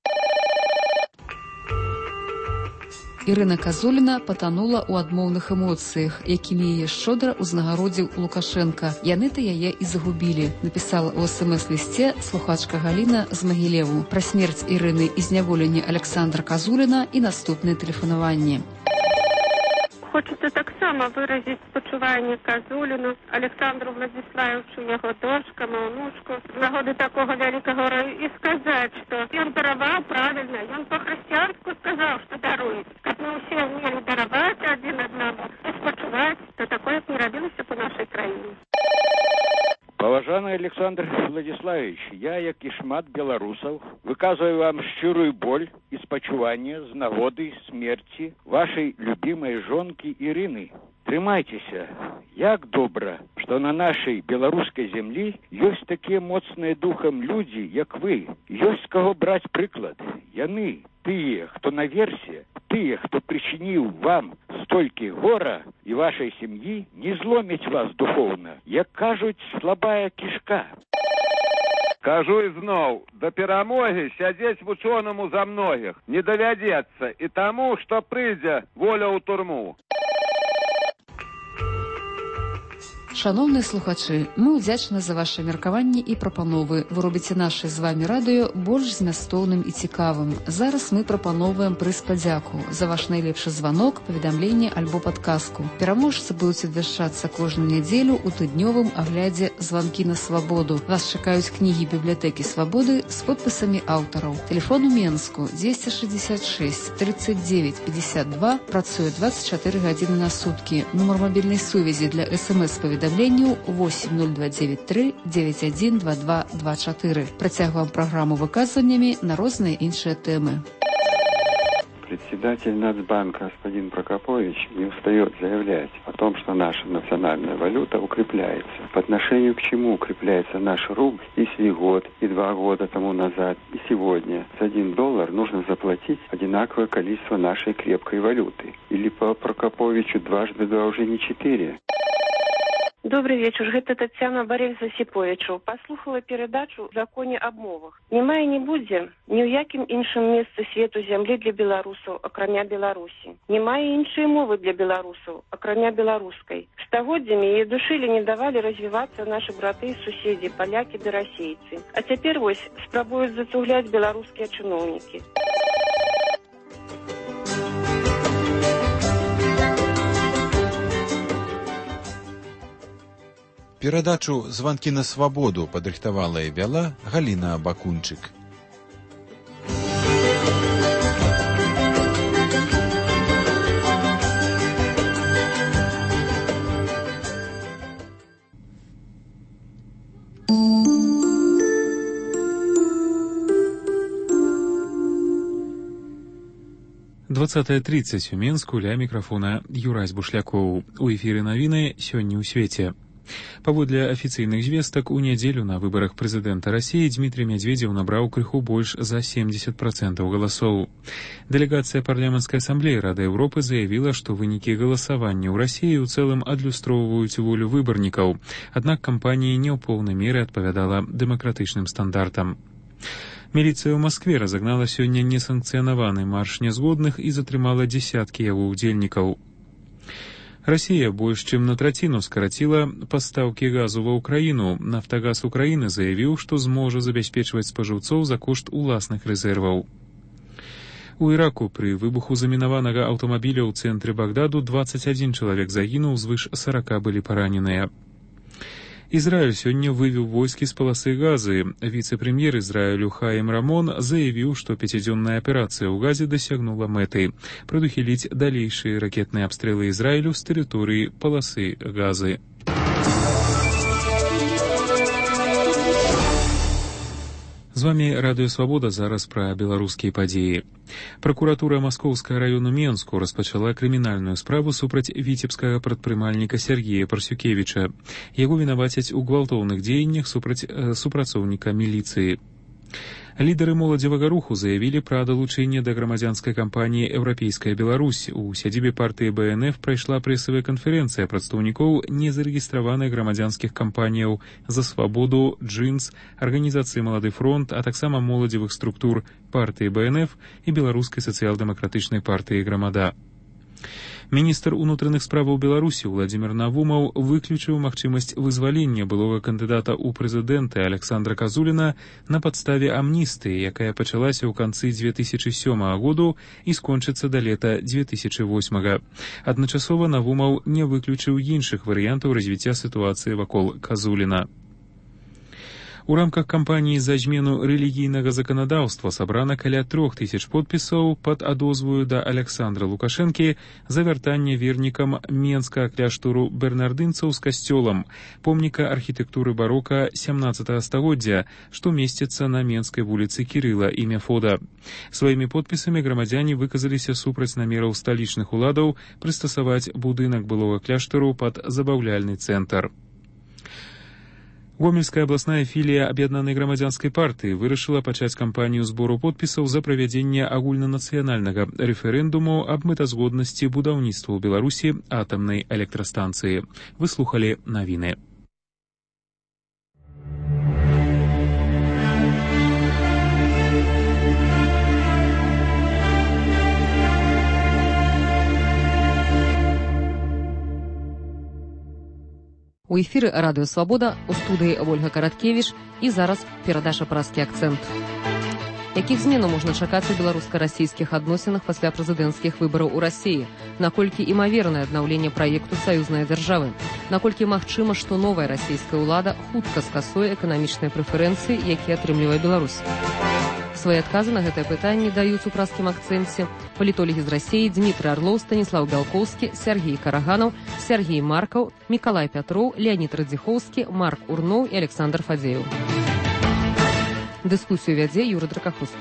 Ірына Казуліна патанула ў адмоўных эмоцыях, якімі яе шчодра ўзнагародзіў Лукашенка. Яны-то яе і загубілі, напісала ў СМС-лісце слухачка Галіна з Магілеву. Пра смерць Ірыны і зняволенне Александра Казуліна і наступныя тэлефанаванні. Хочется таксама выразіць спачуванне Казуліну, Александру Владиславовичу, яго дочкам, унучку, з нагоды такога вялікага горя, і сказаць, што ён дараваў правільна, ён па-хрысціянску сказаў, што даруе. Каб мы ўсе ўмелі дараваць адзін аднаму і спачуваць, то такое б не рабілася па нашай краіне. Паважаны Александр Владиславович, я, як і шмат беларусаў, выказваю вам шчырую боль і спачуванне з нагоды смерці вашай любімай жонкі Ірыны. Трымайцеся. Як добра, што на нашай беларускай зямлі ёсць такія моцныя духам людзі, як вы. Ёсць з каго браць прыклад. Яны, тыя, хто наверсе, тыя, хто прычыніў вам столькі гора і вашай сям'і, не зломяць вас духоўна. Як кажуць, слабая кішка. Кажу ізноў, да перамогі сядзець вучонаму за многіх не давядзецца і таму, што прыйдзе воля ў турму. Шановныя слухачы, мы ўдзячны за ваши меркаванні і прапановы. Вы робіце наше з вами радыё больш змястоўным і цікавым. Зараз мы прапаноўваем прыз падзяку за ваш найлепшы званок, паведамленне альбо падказку. Пераможцы будуць абвяшчацца кожную нядзелю ў тыднёвым аглядзе «Званкі на свабоду». Вас чакаюць кнігі бібліятэкі свабоды з подпісамі аўтараў. Тэлефон у Менску 266 39 52, працуе 24 гадзіны на суткі. Нумар мабільнай сувязі для СМС-паведамлення паведамленняў 8029 912224. Працягваем праграму выказваннямі на розныя іншыя тэмы. Председатель Нацбанка господин Прокопович не устает заявлять о том, что наша национальная валюта укрепляется. По отношению к чему укрепляется наш рубль, если год и 2 года тому назад, и сегодня за $1 нужно заплатить одинаковое количество нашей крепкой валюты? Или по Прокоповичу 2 × 2 уже не 4? Добрый вечер, гэта Тетяна Борис-Засіповичу. Паслухала перадачу «В законе об мовах». Няма і не будзе ні ў якім іншым месцы свету зямлі для беларусаў, акрамя Беларусі. Няма і іншай мовы для беларусаў, акрамя беларускай. Стагоддзямі яе душылі, не давалі развівацца нашы браты і суседзі, палякі ды расейцы. А цяпер вось спрабуюць зацугляць беларускія чыноўнікі. Перадачу «Званкі на свабоду» падрыхтавала і вяла Галіна Бакунчык. «20:30 у Менску», ля мікрафона Юрась Бушлякоў. У эфіры навіны «Сёння ў свеце». Паводле афіцыйных звестак, у нядзелю на выбарах прэзідэнта Расіі Дмітрий Медведзеў набраў крыху больш за 70% галасоў. Дэлегацыя парламенцкай асамблеі Рады Еўропы заявіла, што вынікі галасавання ў Расіі ў цэлым адлюстроўваюць волю выбарнікаў, аднак кампанія не ў поўнай меры адпавядала дэмакратычным стандартам. Міліцыя ў Маскве разагнала сёння несанкцыянаваны марш нязгодных і затрымала дзесяткі яго ўдзельнікаў. Расія больш чым на траціну скараціла пастаўкі газу ва ўкраіну. Нафтагаз Украіны заявіў, што зможа забяспечваць спажыўцоў за кошт уласных рэзерваў. У Іраку пры выбуху замінаванага аўтамабіля ў цэнтры Багдаду 21 чалавек загінуў, звыш 40 былі параненыя. Ізраіль сёння вывеў войскі з паласы Газы. Віцэ-прэм'ер Ізраілю Хаім Рамон заявіў, што 5-дзённая аперацыя ў Газе дасягнула мэты – прадухіліць далейшыя ракетныя абстрэлы Ізраілю з тэрыторыі паласы Газы. З вами Радыё Свабода, зараз пра беларускія падзеі. Пракуратура Маскоўскага району Менску распачала крымінальную справу супраць віцебскага прадпрымальніка Сергея Парсюкевіча. Яго вінавацяць у гвалтоўных дзеяннях супраць супрацоўніка міліцыі. Лідары моладзевага руху заявілі пра далучэнне да грамадзянскай кампаніі «Еўрапейская Беларусь». У сядзібе партыі БНФ прайшла прэсавая канферэнцыя прадстаўнікоў незарэгістраваных грамадзянскіх кампаніяў «За свабоду», «Джинс», арганізацыі «Малады фронт», а таксама моладзевых структур партыі БНФ і беларускай сацыял-дэмакратычнай партыі «Грамада». Міністр унутраных справаў Беларусі Владзімір Навумаў выключыў магчымасць вызвалення былога кандыдата ў прэзідэнты Александра Казуліна на падставе амністыі, якая пачалася ў канцы 2007 году і скончыцца да лета 2008. Адначасова Навумаў не выключыў іншых варыянтаў развіцця сітуацыі вакол Казуліна. У рамках кампаніі за змену рэлігійнага заканадаўства сабрана каля 3000 подпісаў пад адозваю да Александра Лукашэнкі за вяртанне вернікам менскага кляштуру бернардынцаў з касцёлам, помніка архітэктуры барока 17 стагоддзя, што месціцца на Менскай вуліцы Кірыла і Мефода. Сваімі подпісамі грамадзяне выказаліся супраць намераў сталічных уладаў прыстасаваць будынак былога кляштару пад забаўляльны цэнтр. Гомельская абласная філія аб'яднанай грамадзянскай партыі вырашыла пачаць кампанію збору подпісаў за правядзенне агульнанацыянальнага рэферэндуму аб мэтазгоднасці будаўніцтва ў Беларусі атамнай электрастанцыі. Вы слухалі навіны. У эфіры Радыё Свабода, у студыі Ольга Караткевіч і зараз перадача «Празкі акцэнт». Якіх зменаў можна чакаць у беларуска-расійскіх адносінах пасля прэзідэнцкіх выбараў у Расіі? Наколькі імавернае аднаўленне праекту саюзнай дзяржавы? Наколькі магчыма, што новая расійская ўлада хутка скасуе эканамічныя прэферэнцыі, якія атрымлівае Беларусь? Свае адказы на гэтае пытанне даюць у праскім акцэнце палітолагі з Расіі Дмітрий Орлов, Станіслав Бялкоўскі, Сергей Караганаў, Сергей Маркаў, Мікалай Пятроў, Леонид Радзіхоўскі, Марк Урноў і Александр Фадзеев. Дыскусію вядзе Юрий Дракахуст.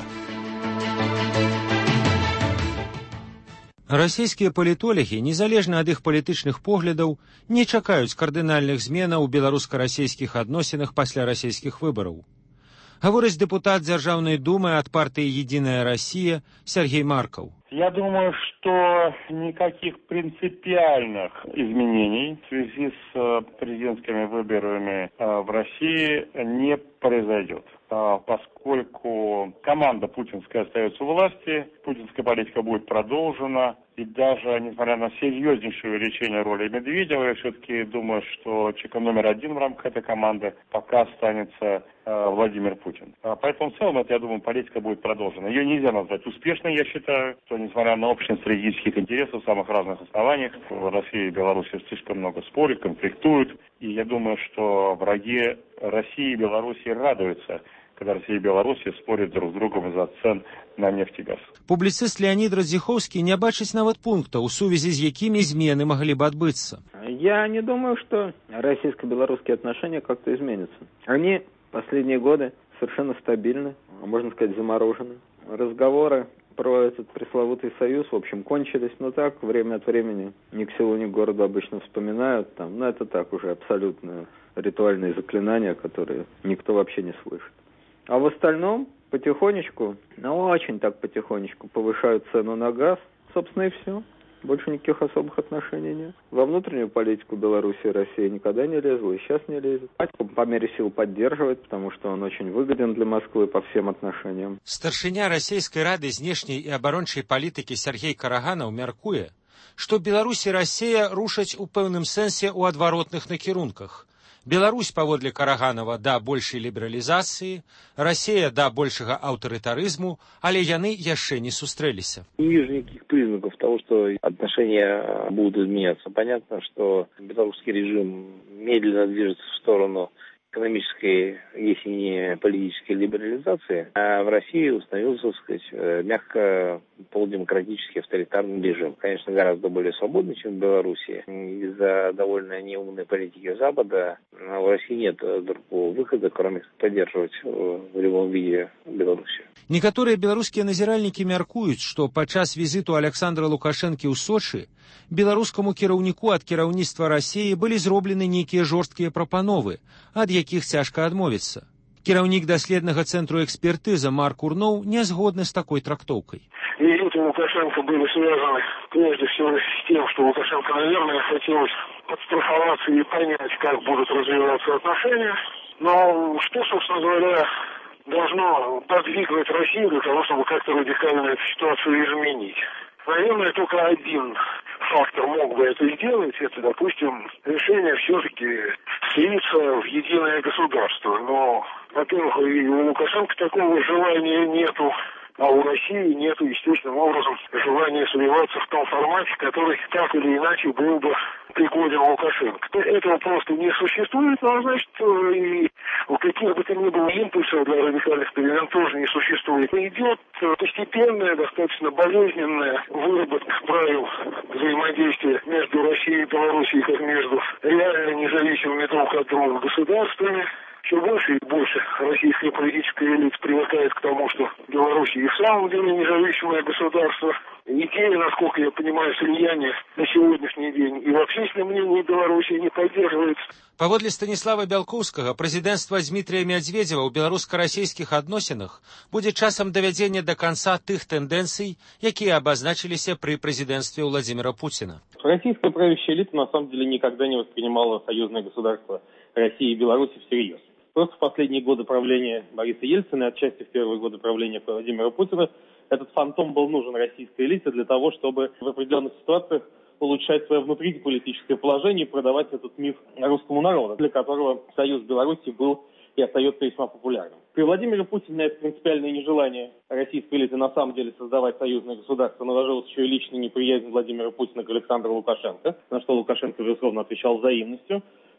Расійскія палітолагі, незалежна ад іх палітычных поглядаў, не чакаюць кардынальных зменаў у беларуска-расійскіх адносінах пасля расійскіх выбараў. Гаворыць депутат Дзяржаўнай думы от партии «Единая Россия» Сергей Марков. Я думаю, что никаких принципиальных изменений в связи с президентскими выборами в России не произойдет, поскольку команда путинская остается у власти, путинская политика будет продолжена, и даже несмотря на серьезнейшее увеличение роли Медведева, я все-таки думаю, что человеком номер один в рамках этой команды пока останется Владимир Путин. Поэтому в целом, я думаю, политика будет продолжена. Ее нельзя назвать успешной, я считаю, что несмотря на общность стратегических интересов в самых разных основаниях, в России и Беларуси слишком много спорят, конфликтуют, и я думаю, что враги России и Беларуси радуются, когда Россия и Беларусь спорят друг с другом из-за цен на нефть и газ. Публіцыст Леонид Радзіхоўскі не бачыць нават пункта, у сувязі з якімі змены могли бы отбыться. Я не думаю, что российско-белорусские отношения как-то изменятся. Они последние годы совершенно стабильны, можно сказать, заморожены. Разговоры про этот пресловутый союз, в общем, кончились, но так, время от времени, ни к селу, ни к городу обычно вспоминают, там, но это так уже абсолютно ритуальные заклинания, которые никто вообще не слышит. А в остальном потихонечку, ну очень так потихонечку повышают цену на газ, собственно и все. Больше никаких особых отношений нет. Во внутреннюю политику Беларуси и России никогда не лезла и сейчас не лезет. Батько по мере сил поддерживает, потому что он очень выгоден для Москвы по всем отношениям. Старшыня Расійскай рады знешняй і абарончай палітыкі Сергей Караганаў мяркуе, што Беларусь і Расія рушаць у пэўным сэнсе ў адваротных накірунках. Беларусь, паводле Караганова, да большай лібералізацыі, Россия да большага аўтарытарызму, але яны яшчэ не сустрэліся. Не вижу никаких признаков того, что отношения будут изменяться. Понятно, что белорусский режим медленно движется в сторону экономической, если не политической либерализации, а в России установился, так сказать, мягко полудемократический авторитарный режим. Конечно, гораздо более свободный, чем в Беларуси. Из-за довольно неумной политики Запада в России нет другого выхода, кроме как поддерживать в любом виде Беларусь. Некаторыя беларускія назіральнікі мяркуюць, што падчас візіту Александра Лукашэнкі ў Сочы беларускаму кіраўніку ад кіраўніцтва Расіі былі зроблены нейкія жорсткія прапановы, ад якіх цяжка адмовіцца. Кіраўнік даследнага цэнтру экспертыза Марк Урноў не згодны з такой трактоўкай. Визиты Лукашенко были связаны прежде всего с тем, что Лукашенко, наверное, хотелось подстраховаться и понять, как будут развиваться отношения. Но что, собственно говоря, должно подвигать Россию для того, чтобы как-то радикально эту ситуацию изменить? Наверное, только один фактор мог бы это сделать, это, допустим, решение все-таки слиться в единое государство. Но, во-первых, и у Лукашенко такого желания нету, а у России нету, естественным образом, желания сливаться в том формате, который так или иначе был бы пригоден Лукашенко. Этого просто не существует, а значит, и у каких бы то ни было импульсов для радикальных перемен тоже не существует. Идет постепенная, достаточно болезненная выработка правил взаимодействия между Россией и Белоруссией, как между реально независимыми друг от друга государствами. Все больше и больше российская политическая элита привыкает к тому, что Беларусь и в самом деле независимое государство. Идея, насколько я понимаю, слияния на сегодняшний день и в общественном мнении Беларуси не поддерживается. Паводле Станіслава Бялкоўскага, прэзідэнцтва Дмітрия Медведева ў беларуска-расійскіх адносінах будзе часам давядзення да канца тых тэндэнцый, якія абазначыліся пры прэзідэнцтве Владимира Путина. Российская правящая элита на самом деле никогда не воспринимала союзное государство России и Беларуси всерьез. Просто в последние годы правления Бориса Ельцина и отчасти в первые годы правления Владимира Путина этот фантом был нужен российской элите для того, чтобы в определенных ситуациях улучшать свое внутриполитическое положение и продавать этот миф русскому народу, для которого союз Беларуси был и остается весьма популярным. При Владимире Путине это принципиальное нежелание российской элиты на самом деле создавать союзное государство наложилось еще и личная неприязнь Владимира Путина к Александру Лукашенко, на что Лукашенко, безусловно, отвечал взаимностью.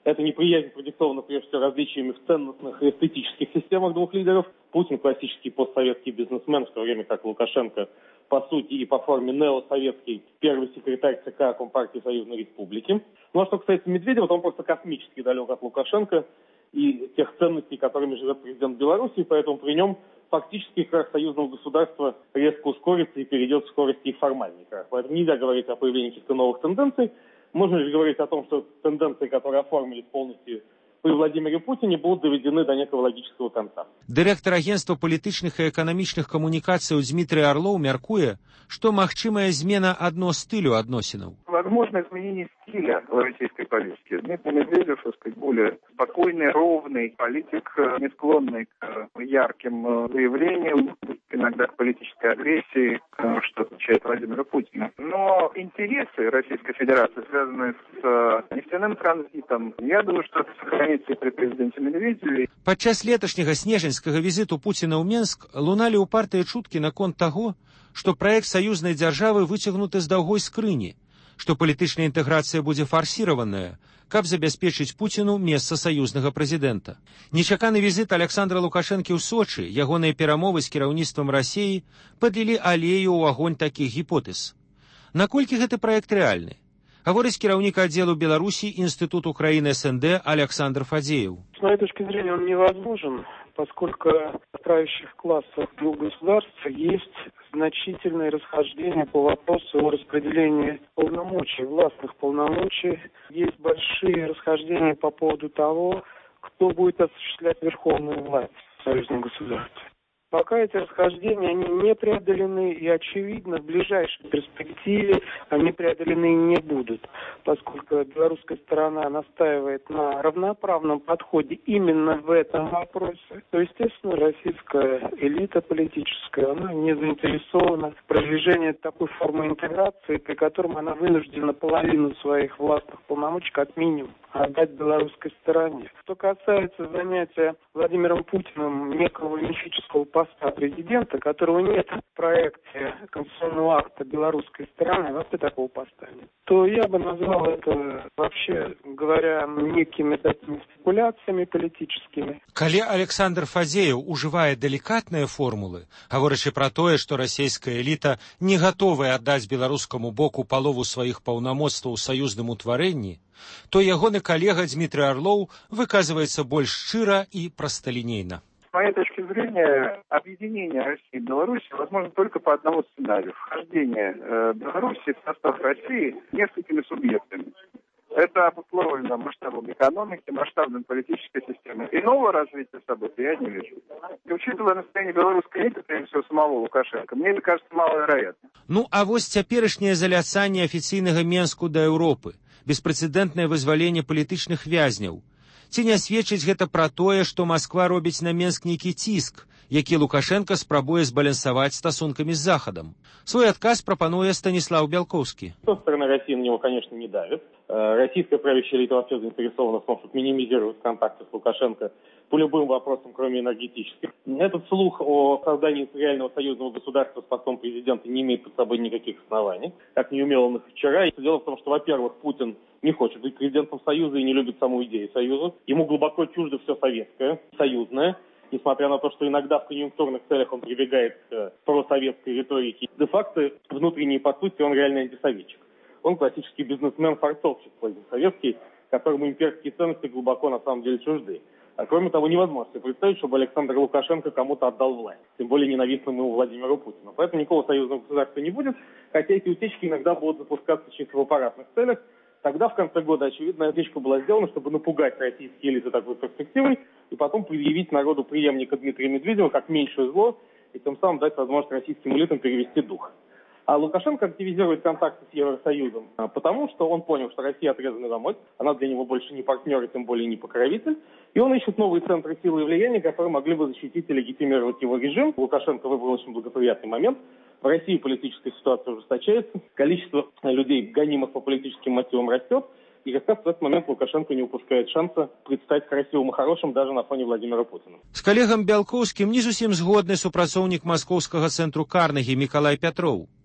Эта неприязнь продиктована прежде всего различиями в ценностных и эстетических системах двух лидеров. Путин классический постсоветский бизнесмен, в то время как Лукашенко по сути и по форме неосоветский первый секретарь ЦК Компартии Союзной Республики. Ну а что касается Медведева, то он просто космически далек от Лукашенко и тех ценностей, которыми живет президент Беларуси, поэтому при нем фактически крах союзного государства резко ускорится и перейдет в скорости и формальный крах. Поэтому нельзя говорить о появлении каких-то новых тенденций. Можно лишь говорить о том, что тенденции, которые оформились полностью при Владимире Путине, будут доведены до некого логического конца. Дырэктар агентства палітычных і эканамічных камунікацыяў Дмітрый Орлоў мяркуе, што магчымая змена адно стылю адносінаў. Возможно изменение стиля в российской политике. Дмитрий Медведев, так сказать, более спокойный, ровный политик, не склонный к ярким заявлениям, иногда к политической агрессии, что отличает Владимира Путина. Но интересы Российской Федерации, связанные с нефтяным транзитом, я думаю, что это сохранится и при президенте Медведеве. Падчас леташняга снежаньскага візіту Пуціна ў Менск луналі ўпартыя чуткі наконт таго, што праект саюзнай дзяржавы выцягнуты з даўгой скрыні, што палітычная інтэграцыя будзе фарсіраваная, каб забяспечыць Пуціну месца саюзнага прэзідэнта. Нечаканы візіт Александра Лукашэнкі ў Сочы, ягоныя перамовы з кіраўніцтвам Расіі падлілі алею ў агонь такіх гіпотэз. Наколькі гэты праект рэальны? Гаворыць кіраўнік аддзелу Беларусі Институт Украины СНД Александр Фадеев. С моей точки зрения он невозможен, поскольку в правящих классах двух государств есть значительные расхождения по вопросу о распределении полномочий, властных полномочий. Есть большие расхождения по поводу того, кто будет осуществлять верховную власть в союзном государстве. Пока эти расхождения они не преодолены, и, очевидно, в ближайшей перспективе они преодолены не будут, поскольку белорусская сторона настаивает на равноправном подходе именно в этом вопросе. То, естественно, российская элита политическая, она не заинтересована в продвижении такой формы интеграции, при котором она вынуждена половину своих властных полномочий, как минимум, отдать белорусской стороне. Что касается занятия Владимиром Путиным некого мифического поста президента, которого нет в проекте конституционного акта белорусской стороны, вообще такого поста нет, то я бы назвал это, вообще говоря, некими такими спекуляциями политическими. Калі Александр Фадеев ужывае делікатныя формулы, гаворачы пра тое, што расійская эліта не гатовая аддаць беларускаму боку палову сваіх паўнамоцтваў у саюзным утварэнні, то ягоны калега Дмитрий Орлоў выказывается больш шчыра и простолинейно. С моей точки зрения, объединение России и Беларуси возможно только по одному сценарию. Вхождение Беларуси в состав России несколькими субъектами. Это обусловлено масштабом экономики, масштабом политической системы. Иного развития событий я не вижу. И учитывая настроение белорусской элиты, прежде всего самого Лукашенко, мне это кажется маловероятно. Ну, а вось цяперашняе заляцанне афіцыйнага Менску да Еўропы, беспрэцэдэнтнае вызваленне палітычных вязняў. Ці не сведчыць гэта пра тое, што Масква робіць на Менск нейкі ціск, які Лукашенко спрабуе збалансаваць стасункамі з Захадам? Свой адказ прапануе Станислав Бялковский. Со стороны России на него, конечно, не давит. Российская правящая элита вообще заинтересована в том, чтобы минимизировать контакты с Лукашенко по любым вопросам, кроме энергетических. Этот слух о создании реального союзного государства с постом президента не имеет под собой никаких оснований, как не умел он их вчера. И дело в том, что, во-первых, Путин не хочет быть президентом Союза и не любит саму идею Союза. Ему глубоко чуждо все советское, союзное. Несмотря на то, что иногда в конъюнктурных целях он прибегает к просоветской риторике, де-факто внутренне и по сути он реально антисоветчик. Он классический бизнесмен-форцовщик, советский, которому имперские ценности глубоко на самом деле чужды. А кроме того, невозможно себе представить, чтобы Александр Лукашенко кому-то отдал власть, тем более ненавистному Владимиру Путину. Поэтому никакого союзного государства не будет, хотя эти утечки иногда будут запускаться чисто в аппаратных целях. Тогда, в конце года, очевидно, утечка была сделана, чтобы напугать российские элиты такой перспективой и потом предъявить народу преемника Дмитрия Медведева как меньшее зло и тем самым дать возможность российским элитам перевести дух. А Лукашенко активизирует контакты с Евросоюзом, потому что он понял, что Россия отрезана домой, она для него больше не партнер и тем более не покровитель, и он ищет новые центры силы и влияния, которые могли бы защитить и легитимировать его режим. Лукашенко выбрал очень благоприятный момент. В России политическая ситуация ужесточается, количество людей, гонимых по политическим мотивам, растет, и как раз в этот момент Лукашенко не упускает шанса предстать красивым и хорошим даже на фоне Владимира Путина. С коллегом Бялковским не зусім згодны супрацоўнік Маскоўскага цэнтру Карнегі Мікалай Пятроў.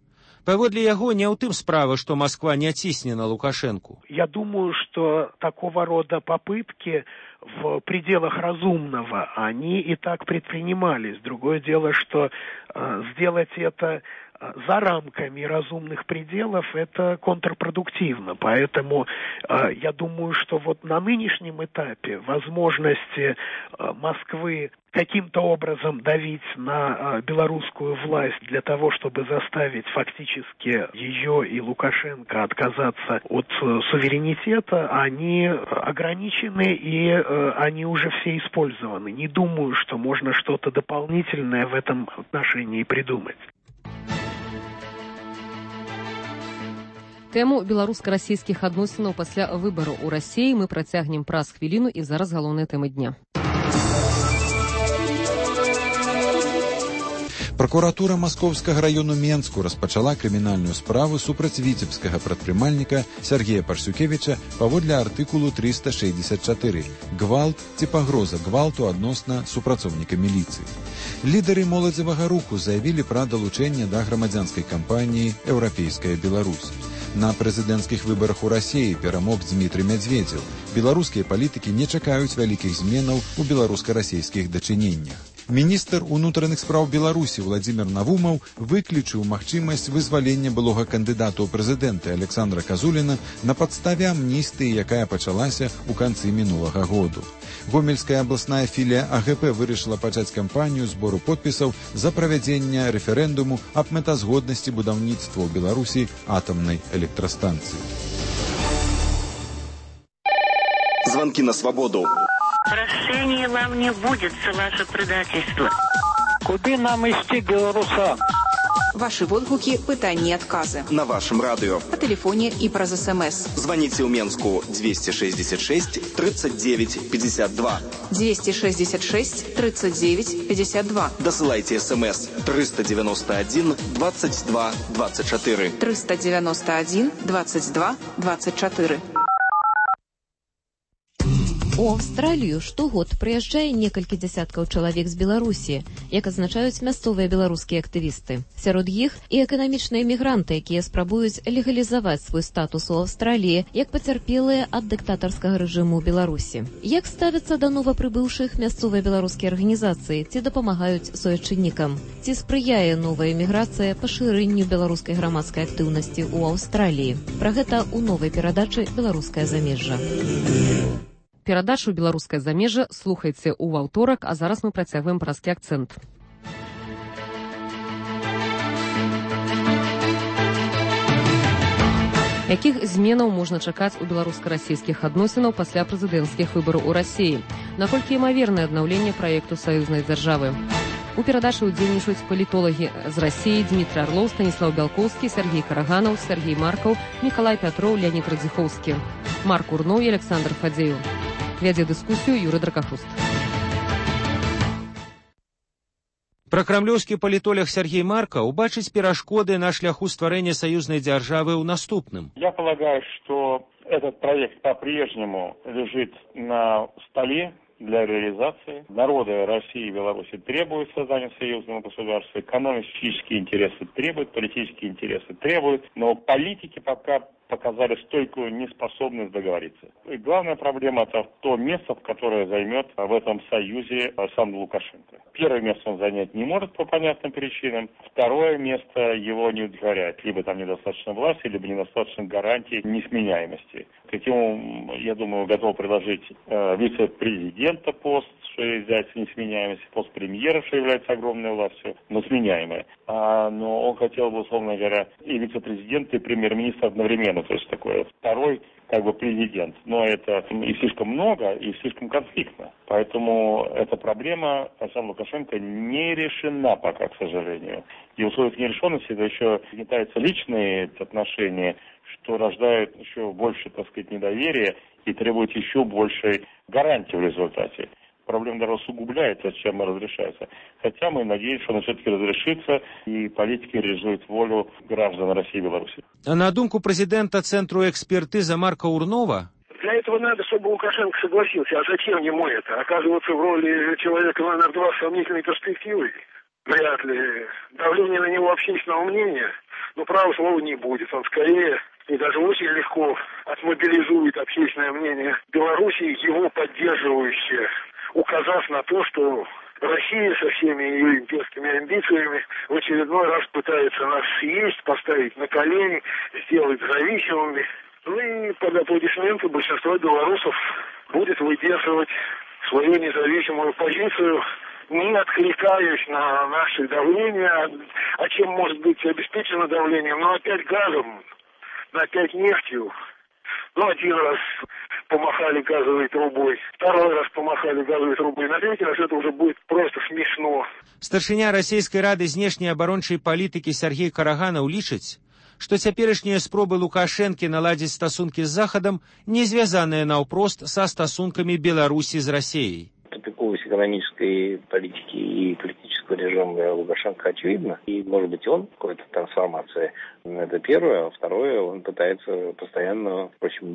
Паводле яго не ў тым справа, што Москва не цісне на Лукашенку. Я думаю, что такого рода попытки в пределах разумного, они и так предпринимались. Другое дело, что сделать это за рамками разумных пределов, это контрпродуктивно. Поэтому я думаю, что вот на нынешнем этапе возможности Москвы каким-то образом давить на белорусскую власть для того, чтобы заставить фактически ее и Лукашенко отказаться от суверенитета, они ограничены и они уже все использованы. Не думаю, что можно что-то дополнительное в этом отношении придумать. Тэму беларуска-расійскіх адносінаў пасля выбараў у Расіі мы працягнем праз хвіліну і зараз галоўныя тэмы дня. Пракуратура Маскоўскага раёну Менску распачала крымінальную справу супраць віцебскага прадпрымальніка Сергея Парсюкевіча паводле артыкулу 364 «Гвалт ці пагроза гвалту адносна супрацоўніка міліцыі». Лідары моладзевага руху заявілі пра далучэнне да грамадзянскай кампаніі «Еўрапейская Беларусь». На прэзідэнцкіх выбарах у Расіі перамог Дмітрый Мядзведзеў. Беларускія палітыкі не чакаюць вялікіх зменаў у беларуска-расійскіх дачыненнях. Міністр унутраных спраў Беларусі Владзімір Навумаў выключыў магчымасць вызвалення былога кандыдата ў прэзідэнты Александра Казуліна на падставе амністыі, якая пачалася ў канцы мінулага году. Гомельская абласная філія АГП вырашыла пачаць кампанію збору подпісаў за правядзення рэферэндуму аб мэтазгоднасці будаўніцтва ў Беларусі атамнай электрастанцыі. Звонки на свободу. Прощения вам не будет за ваше предательство. Куды нам ісці, белорусам? Ваши водгуки, пытания и отказы. На вашем радио. По телефоне и праз СМС. Звоните в Менску 266 39 52. 266 39 52. Досылайте СМС 391 22 24. 391 22 24. У Аўстралію штогод прыязджае некалькі дзясяткаў чалавек з Беларусі, як адзначаюць мясцовыя беларускія актывісты. Сярод іх і эканамічныя мігранты, якія спрабуюць легалізаваць свой статус у Аўстраліі, як пацярпелыя ад дыктатарскага рэжыму ў Беларусі. Як ставяцца да новапрыбыўшых мясцовыя беларускія арганізацыі, ці дапамагаюць суайчыннікам? Ці спрыяе новая эміграцыя пашырэнню беларускай грамадскай актыўнасці ў Аўстраліі? Пра гэта ў новай перадачы «Беларускае замежжа». Перадачу «Беларускае замежжа» слухайце ў аўторак, а зараз мы працягваем празкі акцэнт. Якіх зменаў можна чакаць у беларуска-расійскіх адносінаў пасля прэзідэнцкіх выбараў у Расіі? Наколькі імавернае аднаўленне праекту саюзнай дзяржавы? У перадачы ўдзельнічаюць палітолагі з Расіі Дмітрый Орлов, Станіслав Бялкоўскі, Сергей Караганаў, Сергей Маркаў, Мікалай Пятроў, Леонид Радзіхоўскі, Марк Урноў і Александр Фадзеев. Вядзе дыскусію Юрый Дракахруст. Пракрамлёўскі палітолог Сергей Маркаў убачыць перашкоды на шляху стварэння саюзнай дзяржавы ў наступным. Я полагаю, что этот проект по-прежнему лежит на столе для реализации. Народы России и Беларуси требуют создания союзного государства, экономические интересы требуют, политические интересы требуют, но политики пока показали стойкую неспособность договориться. И главная проблема – это то место, которое займет в этом союзе Александр Лукашенко. Первое место он занять не может по понятным причинам. Второе место его не удовлетворяет. Либо там недостаточно власти, либо недостаточно гарантий несменяемости. Таким, я думаю, готов предложить вице-президента пост, что является несменяемостью, пост премьера, что является огромной властью, но сменяемая. Но он хотел бы, условно говоря, и вице-президент, и премьер-министр одновременно. То есть такой второй президент. Но это и слишком много, и слишком конфликтно. Поэтому эта проблема Александра Лукашенко не решена пока, к сожалению. И в условиях нерешенности это еще нагнетаются личные отношения, что рождает еще больше, недоверия и требует еще большей гарантии в результате. Проблема даже усугубляется, чем разрешается. Хотя мы надеемся, что она все-таки разрешится, и политики реализуют волю граждан России и Беларуси. А на думку президента Центру экспертизы Марка Урнова, для этого надо, чтобы Лукашенко согласился. А зачем ему это? Оказываться в роли человека номер 2 с сомнительной перспективой? вряд ли. Давление на него общественного мнения, право слова не будет. Он скорее и даже очень легко отмобилизует общественное мнение Беларуси, его поддерживающее, указав на то, что Россия со всеми ее имперскими амбициями в очередной раз пытается нас съесть, поставить на колени, сделать зависимыми. И под аплодисменты большинство белорусов будет выдерживать свою независимую позицию, не откликаясь на наше давление, а чем может быть обеспечено давление? Опять газом, опять нефтью. Один раз помахали газовой трубой, второй раз помахали газовой трубой, на третий раз это уже будет просто смешно. Старшыня расійскай рады знешняй абарончай палітыкі Сергей Караганаў лічыць, што цяперашнія спробы Лукашэнкі наладзіць стасункі з Захадам не звязаныя наўпрост са стасункамі Беларусі з Расіяй. Тупиковость экономической политики и политического режима Лукашенко очевидна. И, может быть, он какой-то трансформации. Это первое. А второе, он пытается постоянно, впрочем,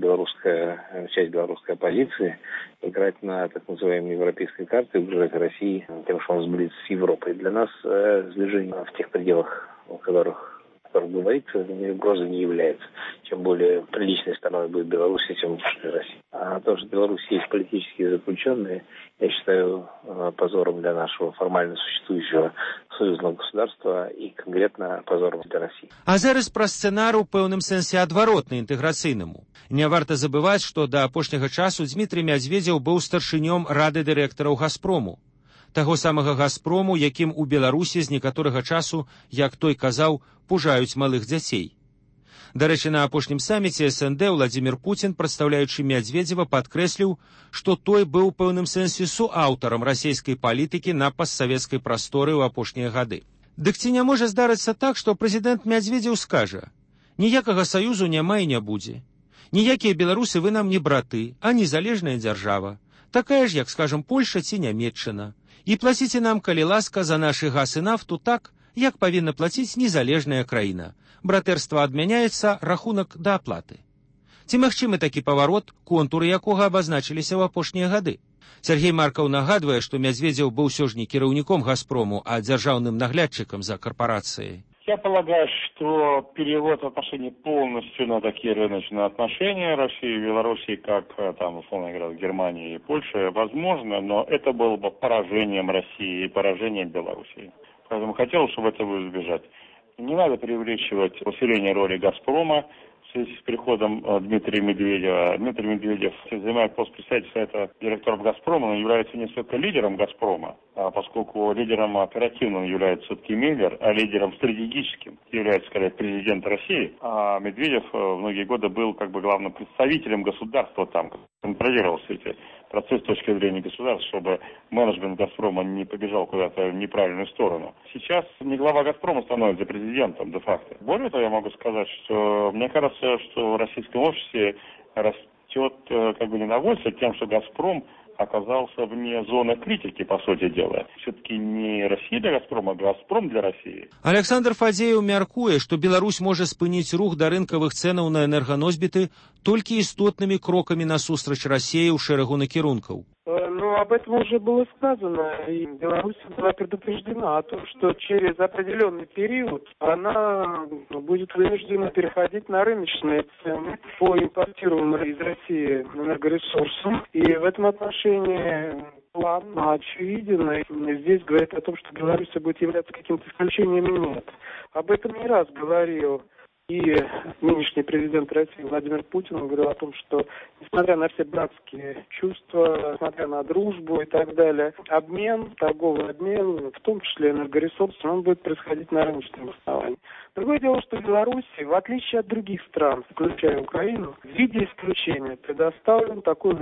часть белорусской оппозиции играть на так называемой европейской карте, угрожать России тем, что он сблизится с Европой. Для нас сближение в тех пределах, о которых говорится, угрозой не является. Чем более приличной страной будет Беларусь, тем лучше для России. А то, что в Беларуси есть политические заключенные, я считаю позором для нашего формально существующего союзного государства и конкретно позором для России. А зараз пра сцэнар у пэўным сэнсе адваротны інтэграцыйнаму. Не варта забываць, што да апошняга часу Дмітрый Мядзведзеў быў старшынём рады дырэктараў «Газпрому». Таго самага «Газпрому», якім у Беларусі з некаторага часу, як той казаў, пужаюць малых дзяцей. Дарэчы, на апошнім саміце СНД Владзімір Пуцін, прадстаўляючы Мядзведзева, падкрэсліў, што той быў у пэўным сэнсе суаўтарам расійскай палітыкі на постсавецкай прасторы ў апошнія гады. Дык ці не можа здарыцца так, што прэзідэнт Мядзведзеў скажа: «Ніякага саюзу няма і не будзе. Ніякія беларусы вы нам не браты, а незалежная дзяржава. Такая ж, як, скажам, Польша ці Нямецчына. І плаціце нам, калі ласка, за нашы газ і нафту так, як павінна плаціць незалежная краіна. Братэрства адмяняецца, рахунак да аплаты». Ці магчымы такі паварот, контуры якога абазначыліся ў апошнія гады? Сергей Маркаў нагадвае, што Мядзведзеў быў усё ж не кіраўніком «Газпрому», а дзяржаўным наглядчыкам за корпорацией. Я полагаю, что перевод в отношении полностью на такие рыночные отношения России и Белоруссии, как там, условно говоря, Германии и Польши, возможно, но это было бы поражением России и поражением Белоруссии. Поэтому хотелось, чтобы этого избежать. Не надо преувеличивать усиление роли «Газпрома» в связи с приходом Дмитрия Медведева. Дмитрий Медведев занимает пост председателя совета директоров «Газпрома», но является не столько лидером «Газпрома», поскольку лидером оперативным является все-таки Миллер, а лидером стратегическим является, скорее, президент России. А Медведев многие годы был как бы главным представителем государства там, контролировал все эти процессы с точки зрения государства, чтобы менеджмент «Газпрома» не побежал куда-то в неправильную сторону. Сейчас не глава «Газпрома» становится президентом де-факто. Более того, я могу сказать, что мне кажется, что в российском обществе растет как бы недовольство тем, что «Газпром» оказался вне зоны критики, по сути дела. Все-таки не Россия для «Газпрома», а «Газпром» для России. Александр Фадзеев мяркуе, што Беларусь можа спыніць рух да рынкавых цэнаў на энерганосьбіты толькі істотнымі крокамі насустрач России ў шэрагу накірункаў. Об этом уже было сказано, и Беларусь была предупреждена о том, что через определенный период она будет вынуждена переходить на рыночные цены по импортируемым из России энергоресурсам. И в этом отношении план очевиден. И здесь говорит о том, что Беларусь будет являться каким-то исключением, нет. Об этом не раз говорил и нынешний президент России Владимир Путин говорил о том, что несмотря на все братские чувства, несмотря на дружбу и так далее, обмен, торговый обмен, в том числе энергоресурсами, он будет происходить на рыночном основании. Другое дело, что Беларусь, в отличие от других стран, включая Украину, в виде исключения предоставлен такой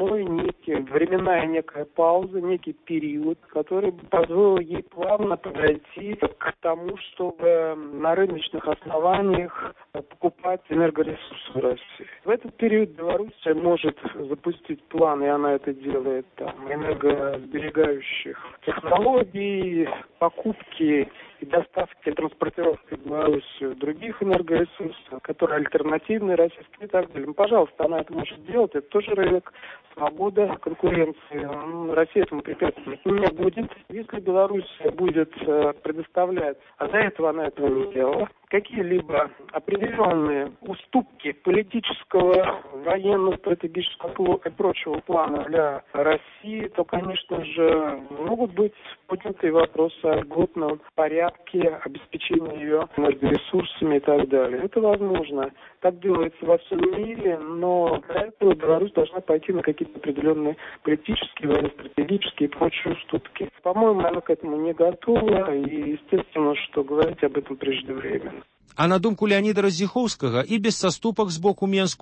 временная некая пауза, некий период, который позволил ей плавно подойти к тому, чтобы на рыночных основаниях покупать энергоресурсы в России. В этот период Беларусь может запустить план, и она это делает, энергосберегающих технологий, покупки и доставки, транспортировки в Беларусь других энергоресурсов, которые альтернативные российские и так далее. Пожалуйста, она это может делать, это тоже рынок с свобода конкуренции. Россия этому препятствовать не будет. Если Беларусь будет предоставлять, а до этого она этого не делала, какие-либо определенные уступки политического, военно-стратегического и прочего плана для России, то, конечно же, могут быть подняты вопросы о льготном порядке обеспечения ее энергоресурсами и так далее. Это возможно. Так делается во всем мире, но для этого Беларусь должна пойти на какие-то определенные политические, военно-стратегические и прочие уступки. По-моему, она к этому не готова, и естественно, что говорить об этом преждевременно. А на думку Леоніда Раззіхоўскага, і без саступак з боку Менску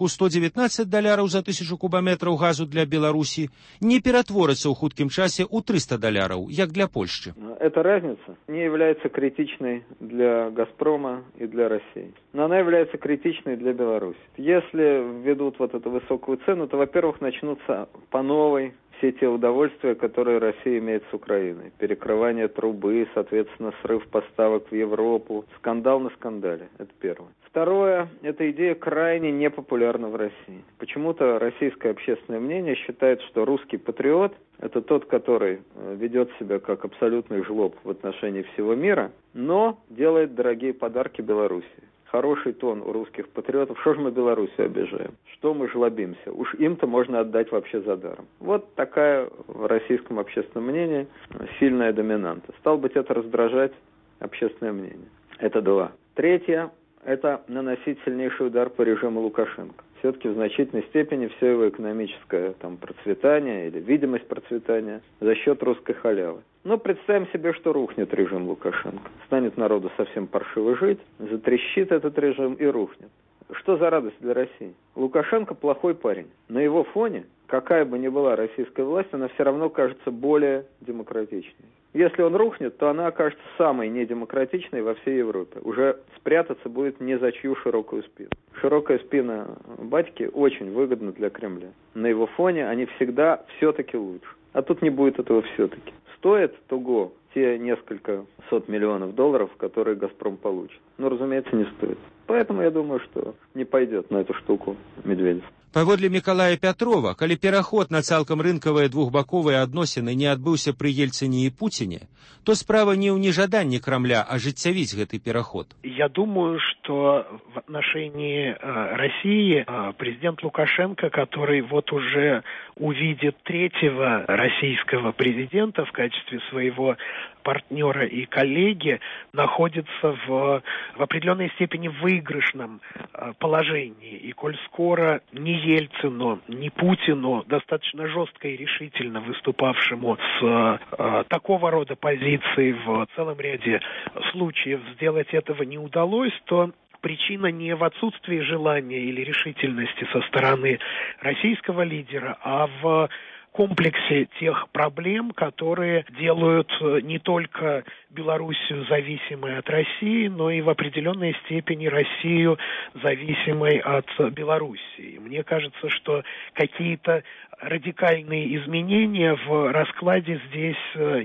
$119 за 1000 кубаметраў газу для Беларусі не ператворыцца ў хуткім часе ў $300, як для Польшчы. Эта разница не является критичной для «Газпрома» и для России. Но она является критичной для Беларуси. Если введут вот эту высокую цену, то, во-первых, начнутся по новой все те удовольствия, которые Россия имеет с Украиной. Перекрывание трубы, соответственно, срыв поставок в Европу. Скандал на скандале. Это первое. Второе, эта идея крайне непопулярна в России. Почему-то российское общественное мнение считает, что русский патриот – это тот, который ведет себя как абсолютный жлоб в отношении всего мира, но делает дорогие подарки Белоруссии. Хороший тон у русских патриотов. Что же мы Белоруссию обижаем? Что мы жлобимся? Уж им-то можно отдать вообще за даром. Вот такая в российском общественном мнении сильная доминанта. Стало быть, это раздражать общественное мнение. Это два. Третье – это наносить сильнейший удар по режиму Лукашенко. Все-таки в значительной степени все его экономическое процветание или видимость процветания за счет русской халявы. Но представим себе, что рухнет режим Лукашенко. Станет народу совсем паршиво жить, затрещит этот режим и рухнет. Что за радость для России? Лукашенко плохой парень. На его фоне, какая бы ни была российская власть, она все равно кажется более демократичной. Если он рухнет, то она окажется самой недемократичной во всей Европе. Уже спрятаться будет ни за чью широкую спину. Широкая спина батьки очень выгодна для Кремля. На его фоне они всегда все-таки лучше. А тут не будет этого все-таки. Стоит того те несколько сот миллионов долларов, которые «Газпром» получит? Ну, разумеется, не стоит. Поэтому я думаю, что не пойдет на эту штуку Медведев. Паводле Мікалая Пятрова, калі пераход на цалкам рынкавыя двухбаковыя адносіны не адбыўся пры Ельцыне і Пуціне, то справа не ў нежаданні Кремля ажыццявіць гэты пераход. Я думаю, что в отношении России президент Лукашенко, который вот уже увидит третьего российского президента в качестве своего партнера и коллеги, находится в определенной степени в выигрышном положении. И коль скоро ни Ельцину, ни Путину, достаточно жестко и решительно выступавшему с такого рода позицией в целом ряде случаев сделать этого не удалось, то причина не в отсутствии желания или решительности со стороны российского лидера, а в комплексе тех проблем, которые делают не только Белоруссию зависимой от России, но и в определенной степени Россию зависимой от Белоруссии. Мне кажется, что какие-то радикальные изменения в раскладе здесь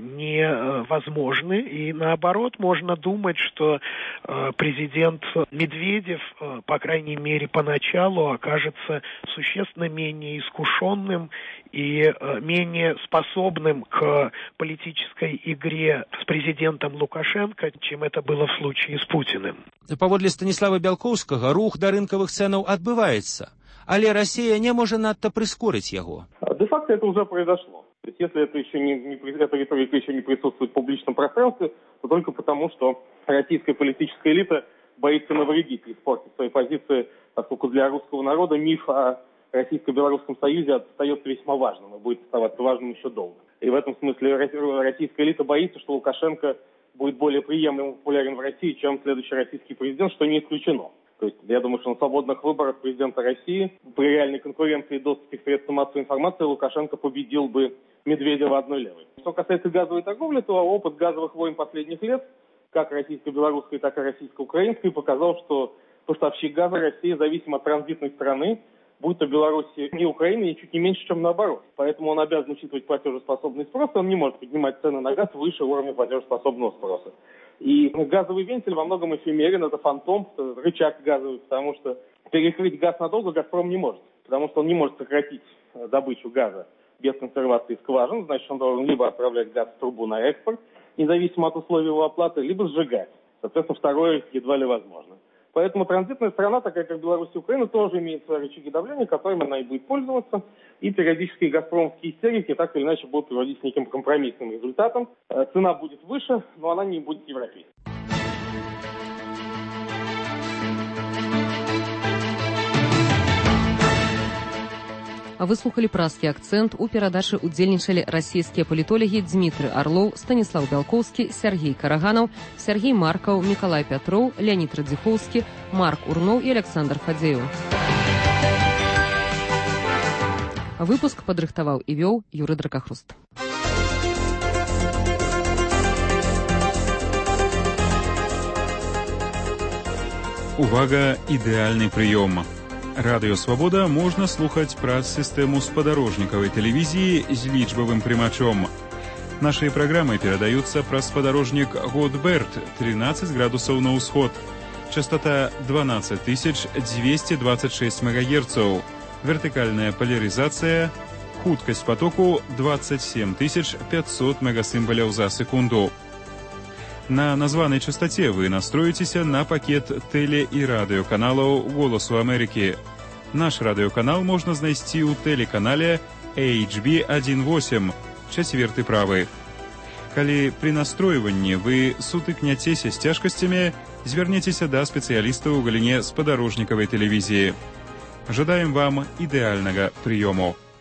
невозможны. И наоборот, можно думать, что президент Медведев, по крайней мере, поначалу окажется существенно менее искушенным и менее способным к политической игре с президентом Лукашенко, чем это было в случае с Путиным. Паводле Станіслава Бялкоўскага, рух да рынкавых цэнаў адбываецца, але Россия не может надто прискорить его. Де-факто это уже произошло. То есть, если это еще эта риторика еще не присутствует в публичном пространстве, то только потому, что российская политическая элита боится навредить и испортить свои позиции, поскольку для русского народа миф о Российско-Белорусском союзе остается весьма важным и будет оставаться важным еще долго. И в этом смысле российская элита боится, что Лукашенко будет более приемлем и популярен в России, чем следующий российский президент, что не исключено. То есть я думаю, что на свободных выборах президента России при реальной конкуренции и доступе к средствам массовой информации Лукашенко победил бы Медведева одной левой. Что касается газовой торговли, то опыт газовых войн последних лет, как российско-белорусской, так и российско-украинской, показал, что поставщик газа России зависим от транзитной страны, будь то Беларуси и Украина, и чуть не меньше, чем наоборот. Поэтому он обязан учитывать платежеспособный спрос, он не может поднимать цены на газ выше уровня платежеспособного спроса. И газовый вентиль во многом эфемерен, это фантом, рычаг газовый, потому что перекрыть газ надолго «Газпром» не может, потому что он не может сократить добычу газа без консервации скважин, значит, он должен либо отправлять газ в трубу на экспорт, независимо от условий его оплаты, либо сжигать. Соответственно, второе едва ли возможно. Поэтому транзитная страна, такая как Беларусь и Украина, тоже имеет свои рычаги давления, которыми она и будет пользоваться. И периодически газпромовские истерики так или иначе будут приводить к неким компромиссным результатам. Цена будет выше, но она не будет европейской. Выслухали празкі акцэнт. У перадачы удзельнічалі расійскія палітолагі Дмітрый Орлоў, Станіслаў Бялкоўскі, Сергей Караганаў, Сергей Маркаў, Мікалай Пятроў, Леонид Радзіхоўскі, Марк Урноў і Александр Фадзеў. Выпуск падрыхтаваў і вёў Юрый Дракахруст. Увага, ідэальны прыём. Радыё «Свабода» можна слухаць праз сістэму спадарожнікавай тэлевізіі з лічбавым прымачом. Нашыя праграмы перадаюцца праз спадарожнік Годберт 13 градусаў на ўсход. Частота 12226 МГц. Вертыкальная поляризацыя. Хуткасць потоку 27500 мегасімбаляў за секунду. На названай частоце вы настроіцеся на пакет тэле- і радыёканалаў «Голасу Амерыкі». Наш радыёканал можна знайсці ў тэлеканале HB18, 4 правы. Калі пры настройванні вы сутыкняцеся з цяжкасцямі, звярніцеся да спецыялістаў у галіне спадарожнікавай тэлевізіі. Жадаем вам ідэальнага прыёму.